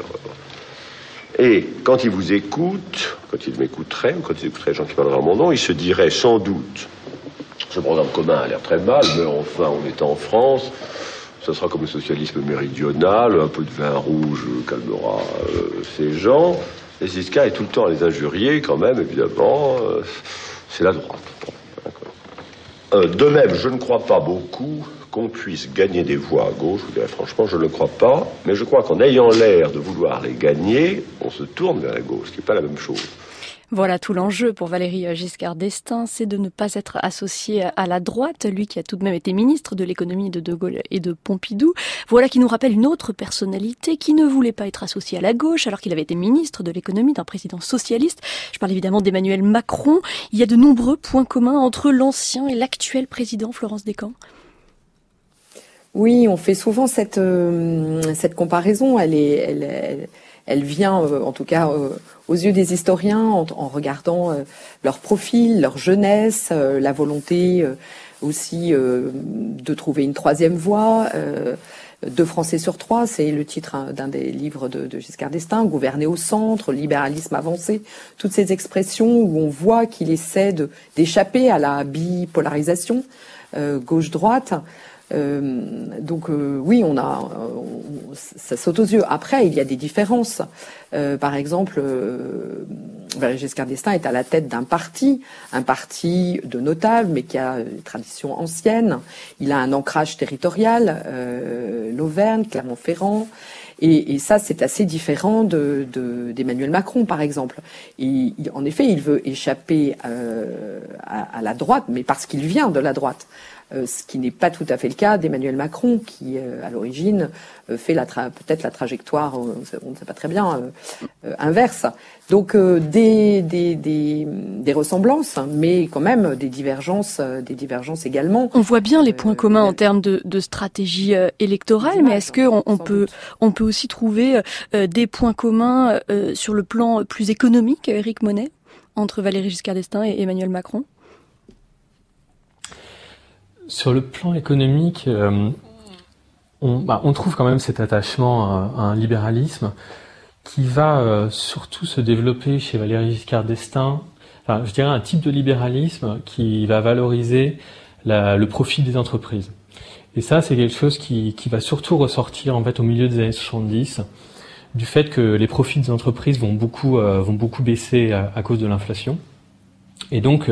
Et quand ils vous écoutent, quand ils m'écouteraient, ou quand ils écouteraient les gens qui parleraient en mon nom, ils se diraient sans doute, ce programme commun a l'air très mal, mais enfin, on est en France, ça sera comme le socialisme méridional, un peu de vin rouge calmera ces gens. Et Giscard est tout le temps à les injurier, quand même, évidemment. C'est la droite. De même, je ne crois pas beaucoup qu'on puisse gagner des voix à gauche. Je vous dirais franchement, je ne le crois pas. Mais je crois qu'en ayant l'air de vouloir les gagner, on se tourne vers la gauche, ce qui n'est pas la même chose. Voilà tout l'enjeu pour Valéry Giscard d'Estaing, c'est de ne pas être associé à la droite, lui qui a tout de même été ministre de l'économie de Gaulle et de Pompidou. Voilà qui nous rappelle une autre personnalité qui ne voulait pas être associée à la gauche alors qu'il avait été ministre de l'économie d'un président socialiste. Je parle évidemment d'Emmanuel Macron. Il y a de nombreux points communs entre l'ancien et l'actuel président, Florence Descamps. Oui, on fait souvent cette comparaison. Elle vient, en tout cas, aux yeux des historiens, en regardant leur profil, leur jeunesse, la volonté aussi de trouver une troisième voie. 2 Français sur 3, c'est le titre d'un des livres de Giscard d'Estaing, gouverner au centre, libéralisme avancé, toutes ces expressions où on voit qu'il essaie d'échapper à la bipolarisation gauche-droite. Oui, ça saute aux yeux. Après, il y a des différences. Par exemple, Valéry Giscard d'Estaing est à la tête d'un parti, un parti de notables, mais qui a une tradition ancienne. Il a un ancrage territorial, l'Auvergne, Clermont-Ferrand. Et ça, c'est assez différent d'Emmanuel Macron, par exemple. Et en effet, il veut échapper à la droite, mais parce qu'il vient de la droite. Ce qui n'est pas tout à fait le cas d'Emmanuel Macron, qui, à l'origine, fait peut-être la trajectoire, on ne sait pas très bien, inverse. Donc, des ressemblances, mais quand même des divergences également. On voit bien les points communs en termes de stratégie électorale, mais est-ce qu'on peut aussi trouver des points communs sur le plan plus économique, Éric Maunet, entre Valéry Giscard d'Estaing et Emmanuel Macron ? Sur le plan économique, on trouve quand même cet attachement à un libéralisme qui va surtout se développer chez Valéry Giscard d'Estaing. Enfin, je dirais un type de libéralisme qui va valoriser le profit des entreprises. Et ça, c'est quelque chose qui va surtout ressortir en fait au milieu des années 70, du fait que les profits des entreprises vont beaucoup baisser à cause de l'inflation. Et donc,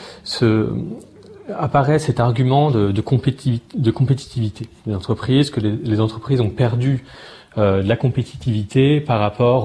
apparaît cet argument de compétitivité des entreprises, que les entreprises ont perdu de la compétitivité par rapport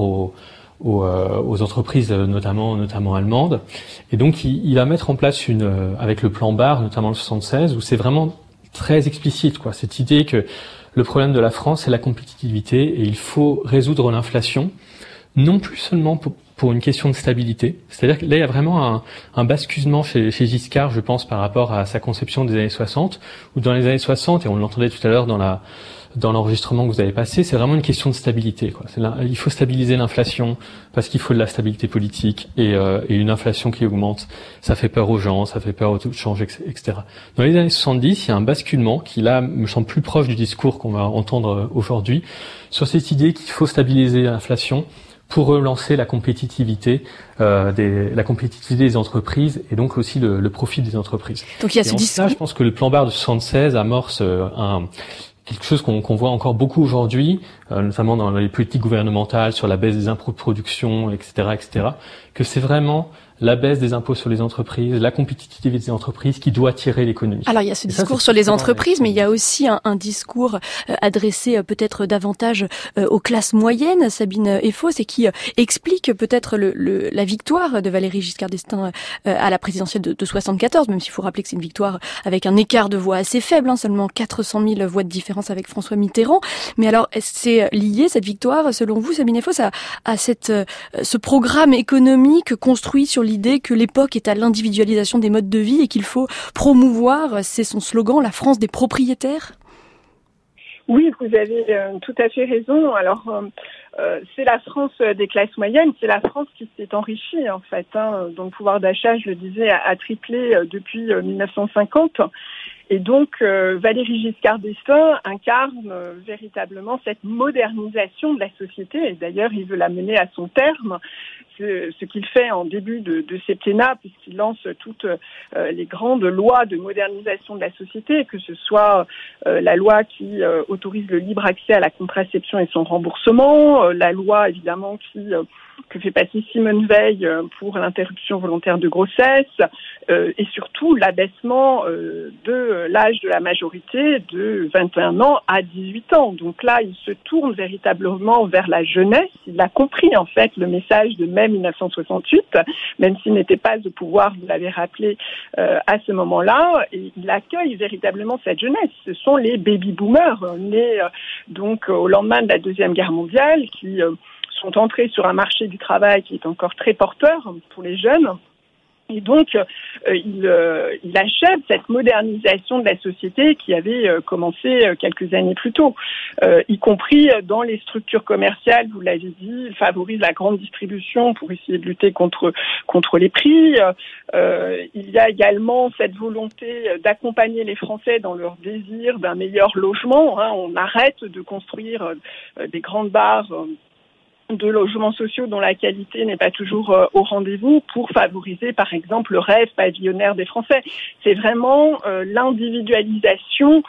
aux entreprises notamment allemandes. Et donc il va mettre en place avec le plan Barre, notamment le 76, où c'est vraiment très explicite, quoi, cette idée que le problème de la France, c'est la compétitivité et il faut résoudre l'inflation, non plus seulement pour une question de stabilité. C'est-à-dire que là, il y a vraiment un basculement chez Giscard, je pense, par rapport à sa conception des années 60, où dans les années 60, et on l'entendait tout à l'heure dans l'enregistrement que vous avez passé, c'est vraiment une question de stabilité, quoi. Il faut stabiliser l'inflation parce qu'il faut de la stabilité politique et une inflation qui augmente, ça fait peur aux gens, ça fait peur au taux de change, etc. Dans les années 70, il y a un basculement qui là me semble plus proche du discours qu'on va entendre aujourd'hui sur cette idée qu'il faut stabiliser l'inflation pour relancer la compétitivité des entreprises et donc aussi le profit des entreprises. Donc il y a ce discours. Là, je pense que le plan Barre de 76 amorce quelque chose qu'on voit encore beaucoup aujourd'hui, notamment dans les politiques gouvernementales sur la baisse des impôts de production, etc., que c'est vraiment la baisse des impôts sur les entreprises, la compétitivité des entreprises qui doit tirer l'économie. Alors il y a ce discours sur les entreprises, mais il y a aussi un discours adressé peut-être davantage aux classes moyennes, Sabine Efos, et qui explique peut-être la victoire de Valéry Giscard d'Estaing à la présidentielle de 74, même s'il faut rappeler que c'est une victoire avec un écart de voix assez faible, seulement 400 000 voix de différence avec François Mitterrand. Mais alors, c'est lié, cette victoire, selon vous, Sabine Efos, à ce programme économique construit sur l'idée que l'époque est à l'individualisation des modes de vie et qu'il faut promouvoir, c'est son slogan, la France des propriétaires? Oui, vous avez tout à fait raison. Alors, c'est la France des classes moyennes, c'est la France qui s'est enrichie en fait, dont le pouvoir d'achat, je le disais, a triplé depuis 1950. Et donc, Valéry Giscard d'Estaing incarne véritablement cette modernisation de la société. Et d'ailleurs, il veut la mener à son terme. Ce qu'il fait en début de septennat, puisqu'il lance toutes les grandes lois de modernisation de la société, que ce soit la loi qui autorise le libre accès à la contraception et son remboursement, la loi évidemment que fait passer Simone Veil pour l'interruption volontaire de grossesse, et surtout l'abaissement de l'âge de la majorité de 21 ans à 18 ans. Donc là, il se tourne véritablement vers la jeunesse. Il a compris en fait le message de mai 1968, même s'il n'était pas au pouvoir, vous l'avez rappelé, à ce moment-là, et il accueille véritablement cette jeunesse. Ce sont les baby-boomers, nés donc au lendemain de la Deuxième Guerre mondiale, qui sont entrés sur un marché du travail qui est encore très porteur pour les jeunes. Et donc, il achève cette modernisation de la société qui avait commencé quelques années plus tôt, y compris dans les structures commerciales, vous l'avez dit, il favorise la grande distribution pour essayer de lutter contre les prix. Il y a également cette volonté d'accompagner les Français dans leur désir d'un meilleur logement. On arrête de construire des grandes barres de logements sociaux dont la qualité n'est pas toujours au rendez-vous pour favoriser, par exemple, le rêve pavillonnaire des Français. C'est vraiment l'individualisation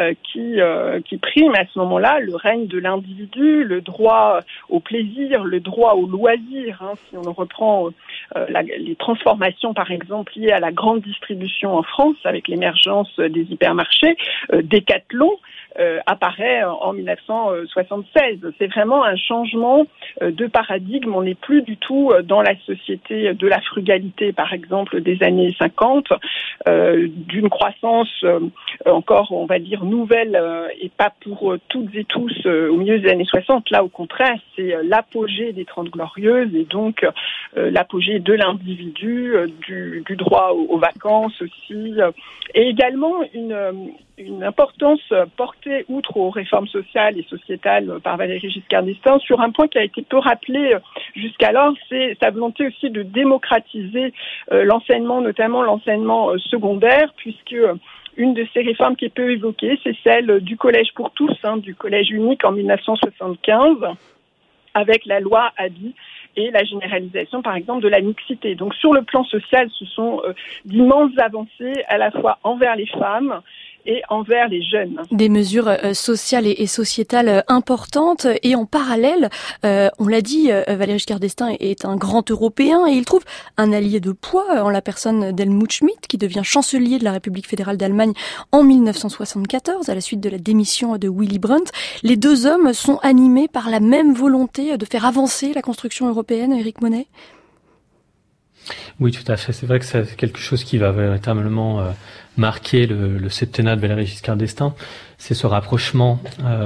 qui prime à ce moment-là, le règne de l'individu, le droit au plaisir, le droit au loisir. Si on reprend les transformations, par exemple, liées à la grande distribution en France, avec l'émergence des hypermarchés, Decathlon apparaît en 1976. C'est vraiment un changement de paradigme. On n'est plus du tout dans la société de la frugalité, par exemple, des années 50, d'une croissance encore, on va dire, nouvelle et pas pour toutes et tous au milieu des années 60. Là, au contraire, c'est l'apogée des 30 Glorieuses et donc l'apogée de l'individu, du droit aux vacances aussi, et également une importance portée outre aux réformes sociales et sociétales par Valéry Giscard d'Estaing sur un point qui a été peu rappelé jusqu'alors, c'est sa volonté aussi de démocratiser l'enseignement, notamment l'enseignement secondaire, puisque Une de ces réformes qui est peu évoquée, c'est celle du collège pour tous, du collège unique en 1975, avec la loi Abi et la généralisation, par exemple, de la mixité. Donc, sur le plan social, ce sont d'immenses avancées à la fois envers les femmes et envers les jeunes. Des mesures sociales et sociétales importantes. Et en parallèle, on l'a dit, Valéry Giscard d'Estaing est un grand Européen et il trouve un allié de poids en la personne d'Helmut Schmidt, qui devient chancelier de la République fédérale d'Allemagne en 1974, à la suite de la démission de Willy Brandt. Les deux hommes sont animés par la même volonté de faire avancer la construction européenne, Éric Monney. Oui, tout à fait. C'est vrai que c'est quelque chose qui va véritablement marquer le septennat de Valéry Giscard d'Estaing. C'est ce rapprochement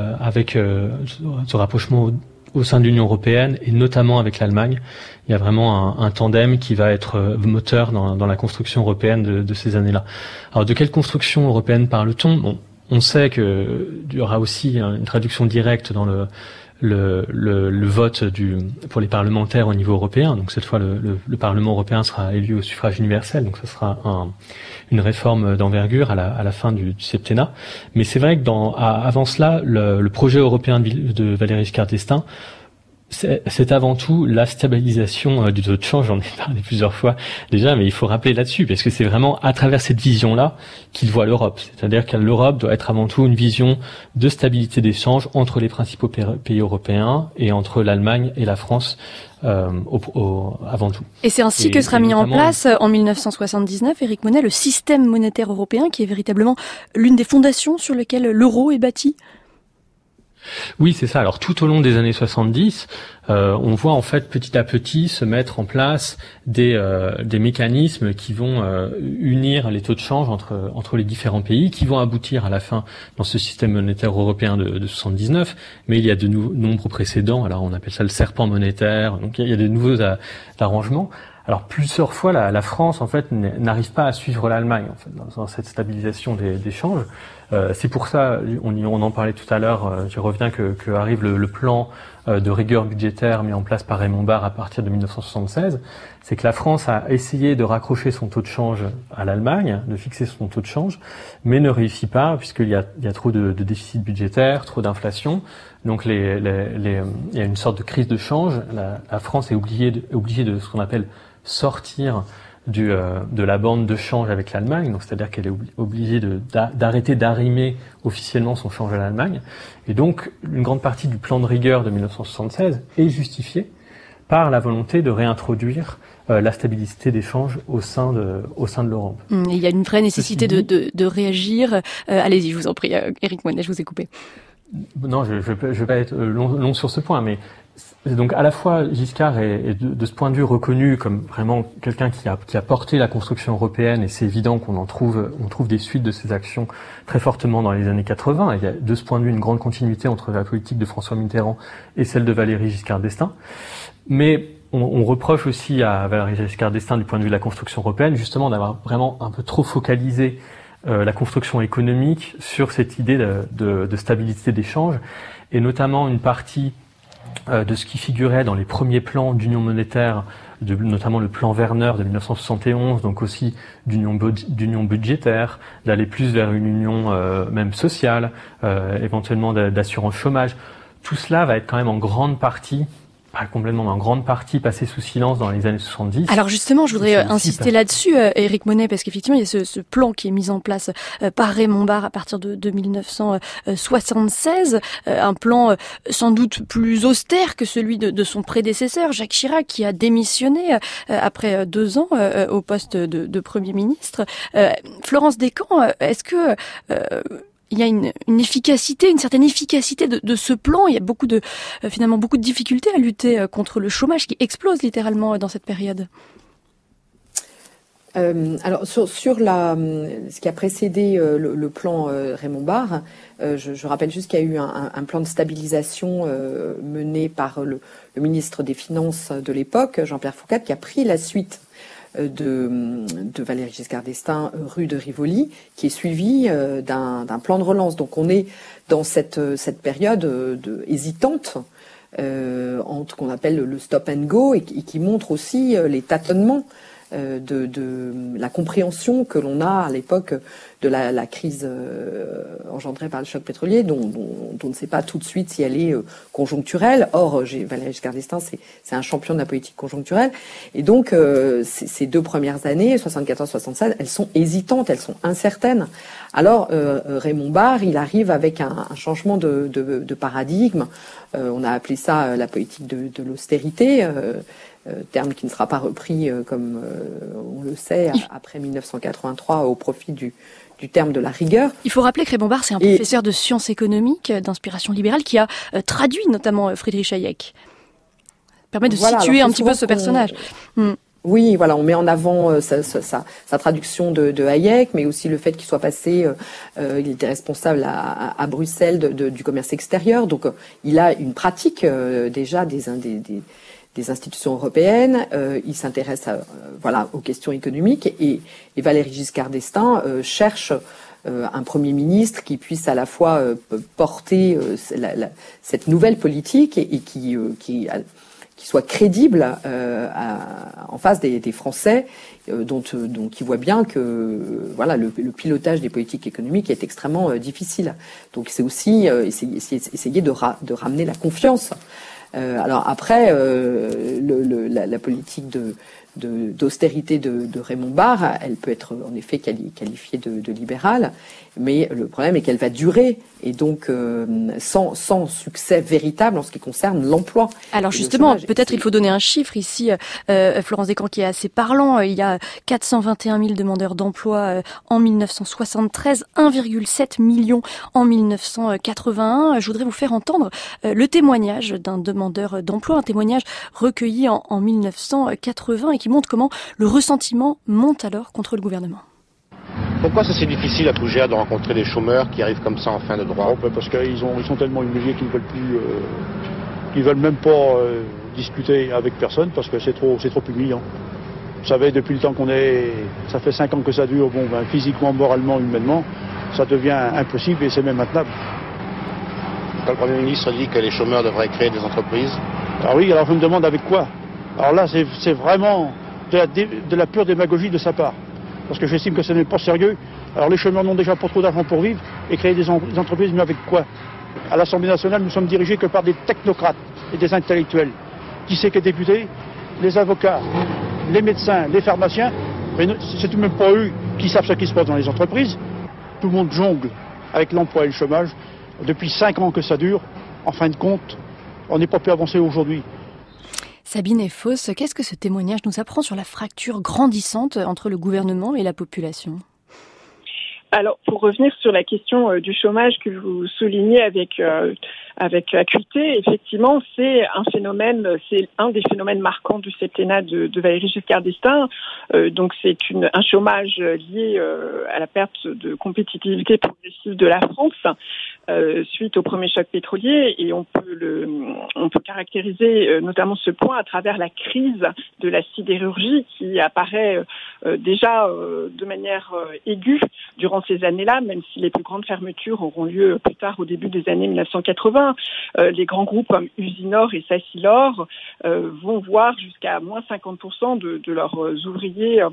ce rapprochement au sein de l'Union européenne et notamment avec l'Allemagne. Il y a vraiment un tandem qui va être moteur dans la construction européenne de ces années-là. Alors, de quelle construction européenne parle-t-on ? Bon, on sait qu'il y aura aussi une traduction directe dans le vote pour les parlementaires au niveau européen. Donc cette fois, le Parlement européen sera élu au suffrage universel. Donc ce sera une réforme d'envergure à la fin du septennat. Mais c'est vrai que avant cela, le projet européen de Valéry Giscard d'Estaing, c'est avant tout la stabilisation du taux de change. J'en ai parlé plusieurs fois déjà, mais il faut rappeler là-dessus, parce que c'est vraiment à travers cette vision-là qu'il voit l'Europe. C'est-à-dire que l'Europe doit être avant tout une vision de stabilité d'échange entre les principaux pays européens et entre l'Allemagne et la France avant tout. Et c'est ainsi que sera mis en place en 1979, Éric Monney, le système monétaire européen, qui est véritablement l'une des fondations sur lesquelles l'euro est bâti. Oui, c'est ça. Alors tout au long des années 70, on voit en fait petit à petit se mettre en place des mécanismes qui vont unir les taux de change entre les différents pays, qui vont aboutir à la fin dans ce système monétaire européen de 79. Mais il y a de nombreux précédents. Alors on appelle ça le serpent monétaire. Donc il y a de nouveaux arrangements. Alors plusieurs fois, la France en fait n'arrive pas à suivre l'Allemagne en fait dans cette stabilisation des changes. C'est pour ça, on en parlait tout à l'heure, j'y reviens, que arrive le plan de rigueur budgétaire mis en place par Raymond Barre à partir de 1976. C'est que la France a essayé de raccrocher son taux de change à l'Allemagne, de fixer son taux de change, mais ne réussit pas puisqu'il y a trop de déficit budgétaire, trop d'inflation. Donc il y a une sorte de crise de change. La France est obligée de ce qu'on appelle sortir de la bande de change avec l'Allemagne, donc c'est-à-dire qu'elle est obligée d'arrêter d'arrimer officiellement son change à l'Allemagne. Et donc, une grande partie du plan de rigueur de 1976 est justifiée par la volonté de réintroduire la stabilité des changes au sein de l'Europe. Il y a une vraie nécessité de réagir. Allez-y, je vous en prie, Éric Monney, je vous ai coupé. Non, je vais pas être long sur ce point, mais donc à la fois Giscard est de ce point de vue reconnu comme vraiment quelqu'un qui a porté la construction européenne, et c'est évident qu'on trouve des suites de ses actions très fortement dans les années 80. Et il y a de ce point de vue une grande continuité entre la politique de François Mitterrand et celle de Valéry Giscard d'Estaing. Mais on reproche aussi à Valéry Giscard d'Estaing, du point de vue de la construction européenne, justement d'avoir vraiment un peu trop focalisé la construction économique sur cette idée de stabilité d'échange, et notamment une partie de ce qui figurait dans les premiers plans d'union monétaire, notamment le plan Werner de 1971, donc aussi d'union budgétaire, d'aller plus vers une union même sociale, éventuellement d'assurance chômage. Tout cela va être quand même en grande partie, pas complètement, mais en grande partie passé sous silence dans les années 70. Alors justement, je voudrais insister là-dessus, Éric Monney, parce qu'effectivement, il y a ce plan qui est mis en place par Raymond Barre à partir de 1976, un plan sans doute plus austère que celui de son prédécesseur, Jacques Chirac, qui a démissionné après 2 ans au poste de Premier ministre. Florence Descamps, est-ce que il y a une efficacité, une certaine efficacité de ce plan? Il y a finalement beaucoup de difficultés à lutter contre le chômage qui explose littéralement dans cette période. Alors sur ce qui a précédé le plan Raymond Barre, je rappelle juste qu'il y a eu un plan de stabilisation mené par le ministre des Finances de l'époque, Jean-Pierre Foucault, qui a pris la suite de Valéry Giscard d'Estaing, rue de Rivoli, qui est suivi d'un plan de relance. Donc on est dans cette période hésitante entre qu'on appelle le stop and go, et qui montre aussi les tâtonnements de la compréhension que l'on a à l'époque la crise engendrée par le choc pétrolier, dont on ne sait pas tout de suite si elle est conjoncturelle. Or, Valéry Giscard d'Estaing, c'est un champion de la politique conjoncturelle. Et donc, ces 2 premières années, 74-76, elles sont hésitantes, elles sont incertaines. Alors, Raymond Barre, il arrive avec un changement de paradigme. On a appelé ça la politique de l'austérité, terme qui ne sera pas repris, comme on le sait, après 1983 au profit du terme de la rigueur. Il faut rappeler que Raymond Barre, c'est un professeur de sciences économiques, d'inspiration libérale, qui a traduit notamment Friedrich Hayek. Ça permet de situer un petit peu ce personnage. Oui, voilà, on met en avant sa traduction de Hayek, mais aussi le fait qu'il soit passé, il était responsable à Bruxelles du commerce extérieur, donc il a une pratique déjà des institutions européennes. Il s'intéresse aux questions économiques et Valéry Giscard d'Estaing cherche un Premier ministre qui puisse à la fois porter cette nouvelle politique et qui soit crédible en face des Français, dont ils voient bien que le pilotage des politiques économiques est extrêmement difficile. Donc c'est aussi essayer de ramener la confiance. Alors après, la politique d'austérité de Raymond Barre, elle peut être en effet qualifiée de libérale, mais le problème est qu'elle va durer et donc sans succès véritable en ce qui concerne l'emploi. Alors justement, peut-être il faut donner un chiffre ici, Florence Descamps, qui est assez parlant. Il y a 421 000 demandeurs d'emploi en 1973, 1,7 million en 1981. Je voudrais vous faire entendre le témoignage d'un demandeur d'emploi, un témoignage recueilli en 1980 et qui montre comment le ressentiment monte alors contre le gouvernement. Pourquoi c'est si difficile à Fougères de rencontrer des chômeurs qui arrivent comme ça en fin de droit? Parce qu'ils sont tellement humiliés qu'ils ne veulent plus, qu'ils veulent même pas discuter avec personne parce que c'est trop humiliant. Vous savez, depuis le temps ça fait 5 ans que ça dure, physiquement, moralement, humainement, ça devient impossible et c'est même intenable. Quand le Premier ministre dit que les chômeurs devraient créer des entreprises. Ah oui, alors je me demande avec quoi? Alors là, c'est vraiment de la pure démagogie de sa part. Parce que j'estime que ce n'est pas sérieux. Alors les chômeurs n'ont déjà pas trop d'argent pour vivre et créer des entreprises, mais avec quoi? À l'Assemblée nationale, nous sommes dirigés que par des technocrates et des intellectuels. Qui c'est qui est député? Les avocats, les médecins, les pharmaciens. Mais c'est tout de même pas eux qui savent ce qui se passe dans les entreprises. Tout le monde jongle avec l'emploi et le chômage. Depuis 5 ans que ça dure. En fin de compte, on n'est pas pu avancer aujourd'hui. Sabine Foss, qu'est-ce que ce témoignage nous apprend sur la fracture grandissante entre le gouvernement et la population? Alors, pour revenir sur la question du chômage que vous soulignez avec acuité, effectivement, c'est un des phénomènes marquants du septennat de Valéry Giscard d'Estaing. Donc, c'est un chômage lié à la perte de compétitivité progressive de la France suite au premier choc pétrolier, et on peut caractériser notamment ce point à travers la crise de la sidérurgie qui apparaît déjà de manière aiguë durant ces années-là, même si les plus grandes fermetures auront lieu plus tard au début des années 1980. Les grands groupes comme Usinor et Sassilor vont voir jusqu'à moins 50% de leurs ouvriers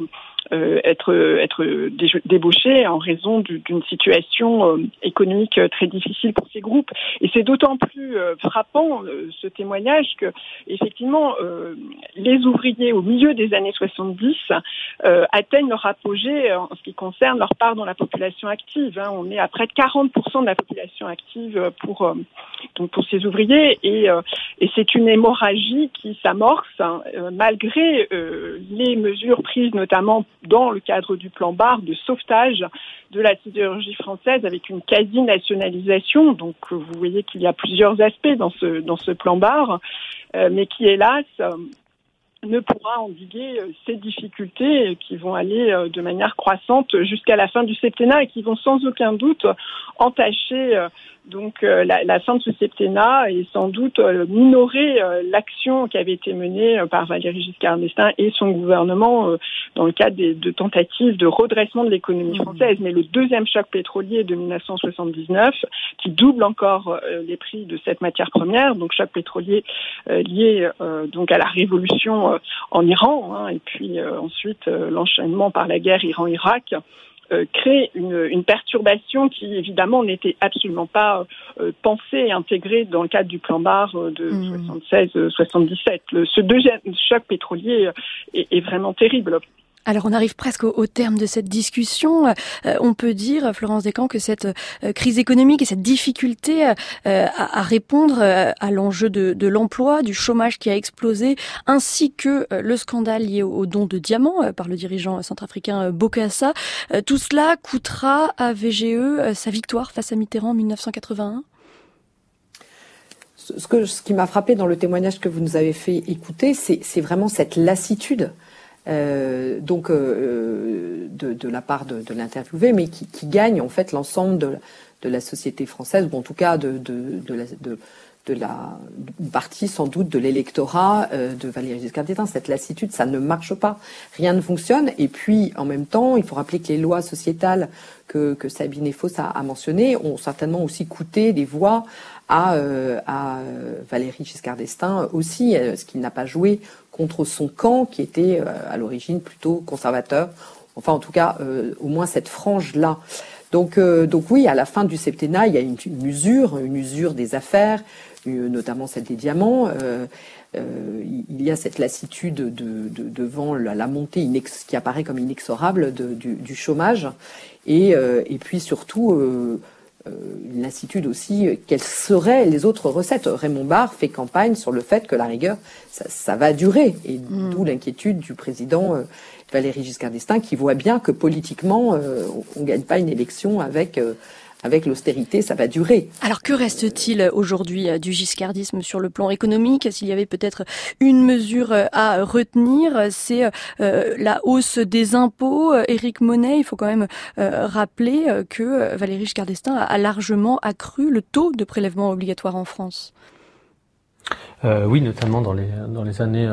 être débauchés en raison d'une situation économique très difficile pour ces groupes. Et c'est d'autant plus frappant ce témoignage que, effectivement, les ouvriers au milieu des années 70 atteignent leur apogée en ce qui concerne leur part dans la population active. On est à près de 40% de la population active pour ces ouvriers, et c'est une hémorragie qui s'amorce malgré les mesures prises notamment dans le cadre du plan Barre de sauvetage de la sidérurgie française avec une quasi-nationalisation. Donc vous voyez qu'il y a plusieurs aspects dans ce plan Barre, mais qui hélas ne pourra endiguer ces difficultés qui vont aller de manière croissante jusqu'à la fin du septennat et qui vont sans aucun doute entacher la fin de ce septennat et sans doute minorer l'action qui avait été menée par Valéry Giscard d'Estaing et son gouvernement dans le cadre de tentatives de redressement de l'économie française. Mais le deuxième choc pétrolier de 1979, qui double encore les prix de cette matière première, donc choc pétrolier lié donc à la révolution en Iran, et puis ensuite l'enchaînement par la guerre Iran-Irak, crée une perturbation qui évidemment n'était absolument pas pensée et intégrée dans le cadre du plan Barre de 76-77. Ce deuxième choc pétrolier est vraiment terrible. Alors on arrive presque au terme de cette discussion. On peut dire, Florence Descamps, que cette crise économique et cette difficulté à répondre à l'enjeu de l'emploi, du chômage qui a explosé, ainsi que le scandale lié au don de diamants par le dirigeant centrafricain Bokassa, tout cela coûtera à VGE sa victoire face à Mitterrand en 1981 ? Ce qui m'a frappé dans le témoignage que vous nous avez fait écouter, c'est vraiment cette lassitude. De la part de l'interviewé, mais qui gagne en fait l'ensemble de la société française, ou en tout cas de la partie sans doute de l'électorat de Valéry Giscard d'Estaing. Cette lassitude, ça ne marche pas, rien ne fonctionne. Et puis en même temps, il faut rappeler que les lois sociétales que Sabine Effosse a mentionnées ont certainement aussi coûté des voix à Valéry Giscard d'Estaing aussi, ce qu'il n'a pas joué contre son camp qui était à l'origine plutôt conservateur, enfin en tout cas au moins cette frange-là. Donc oui, à la fin du septennat, il y a une usure des affaires, notamment celle des diamants. Il y a cette lassitude devant la montée qui apparaît comme inexorable du chômage, et puis surtout une lassitude aussi, quelles seraient les autres recettes. Raymond Barre fait campagne sur le fait que la rigueur, ça va durer, et d'où l'inquiétude du président Valéry Giscard d'Estaing, qui voit bien que politiquement, on gagne pas une élection avec l'austérité, ça va durer. Alors que reste-t-il aujourd'hui du giscardisme sur le plan économique ? S'il y avait peut-être une mesure à retenir, c'est la hausse des impôts. Éric Monney, il faut quand même rappeler que Valéry Giscard d'Estaing a largement accru le taux de prélèvement obligatoire en France. Oui, notamment dans les années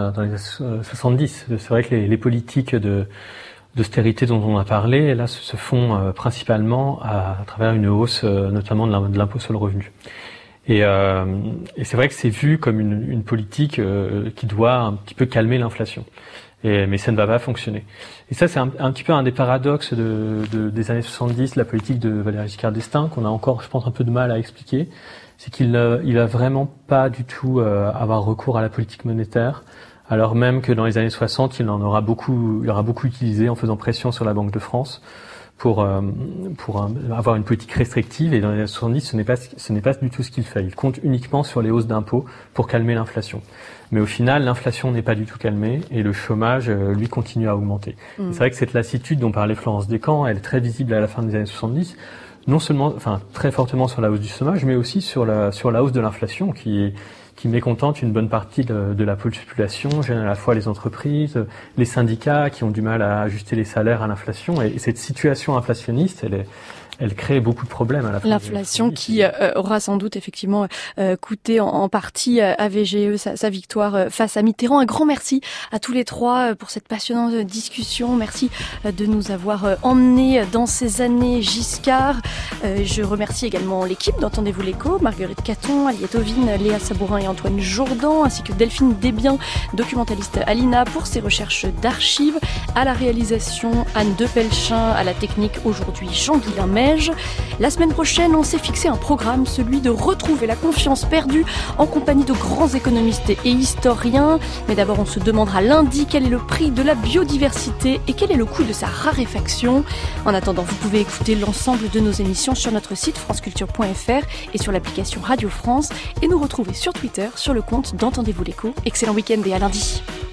70. C'est vrai que les politiques d'austérité dont on a parlé, là, se font principalement à travers une hausse, notamment de l'impôt sur le revenu. Et c'est vrai que c'est vu comme une politique qui doit un petit peu calmer l'inflation. Mais ça ne va pas fonctionner. Et ça, c'est un petit peu un des paradoxes des années 70, la politique de Valéry Giscard d'Estaing, qu'on a encore, je pense, un peu de mal à expliquer. C'est qu'il va vraiment pas du tout avoir recours à la politique monétaire, alors même que dans les années 60, il aura beaucoup utilisé en faisant pression sur la Banque de France pour avoir une politique restrictive. Et dans les années 70, ce n'est pas du tout ce qu'il fait. Il compte uniquement sur les hausses d'impôts pour calmer l'inflation. Mais au final, l'inflation n'est pas du tout calmée et le chômage, lui, continue à augmenter. C'est vrai que cette lassitude dont parlait Florence Descamps, elle est très visible à la fin des années 70. Non seulement, très fortement sur la hausse du chômage, mais aussi sur la hausse de l'inflation qui mécontente une bonne partie de la population, gêne à la fois les entreprises, les syndicats qui ont du mal à ajuster les salaires à l'inflation. Et cette situation inflationniste, elle crée beaucoup de problèmes à la fin. L'inflation qui aura sans doute effectivement coûté en partie à VGE sa victoire face à Mitterrand. Un grand merci à tous les trois pour cette passionnante discussion. Merci de nous avoir emmenés dans ces années Giscard. Je remercie également l'équipe d'Entendez-vous l'écho, Marguerite Caton, Aliette Ovine, Léa Sabourin et Antoine Jourdan, ainsi que Delphine Desbiens, documentaliste à l'INA pour ses recherches d'archives. À la réalisation, Anne Depelchin, à la technique aujourd'hui Jean-Guilain May. La semaine prochaine, on s'est fixé un programme, celui de retrouver la confiance perdue en compagnie de grands économistes et historiens. Mais d'abord, on se demandera lundi quel est le prix de la biodiversité et quel est le coût de sa raréfaction. En attendant, vous pouvez écouter l'ensemble de nos émissions sur notre site franceculture.fr et sur l'application Radio France et nous retrouver sur Twitter sur le compte d'Entendez-vous l'écho. Excellent week-end et à lundi.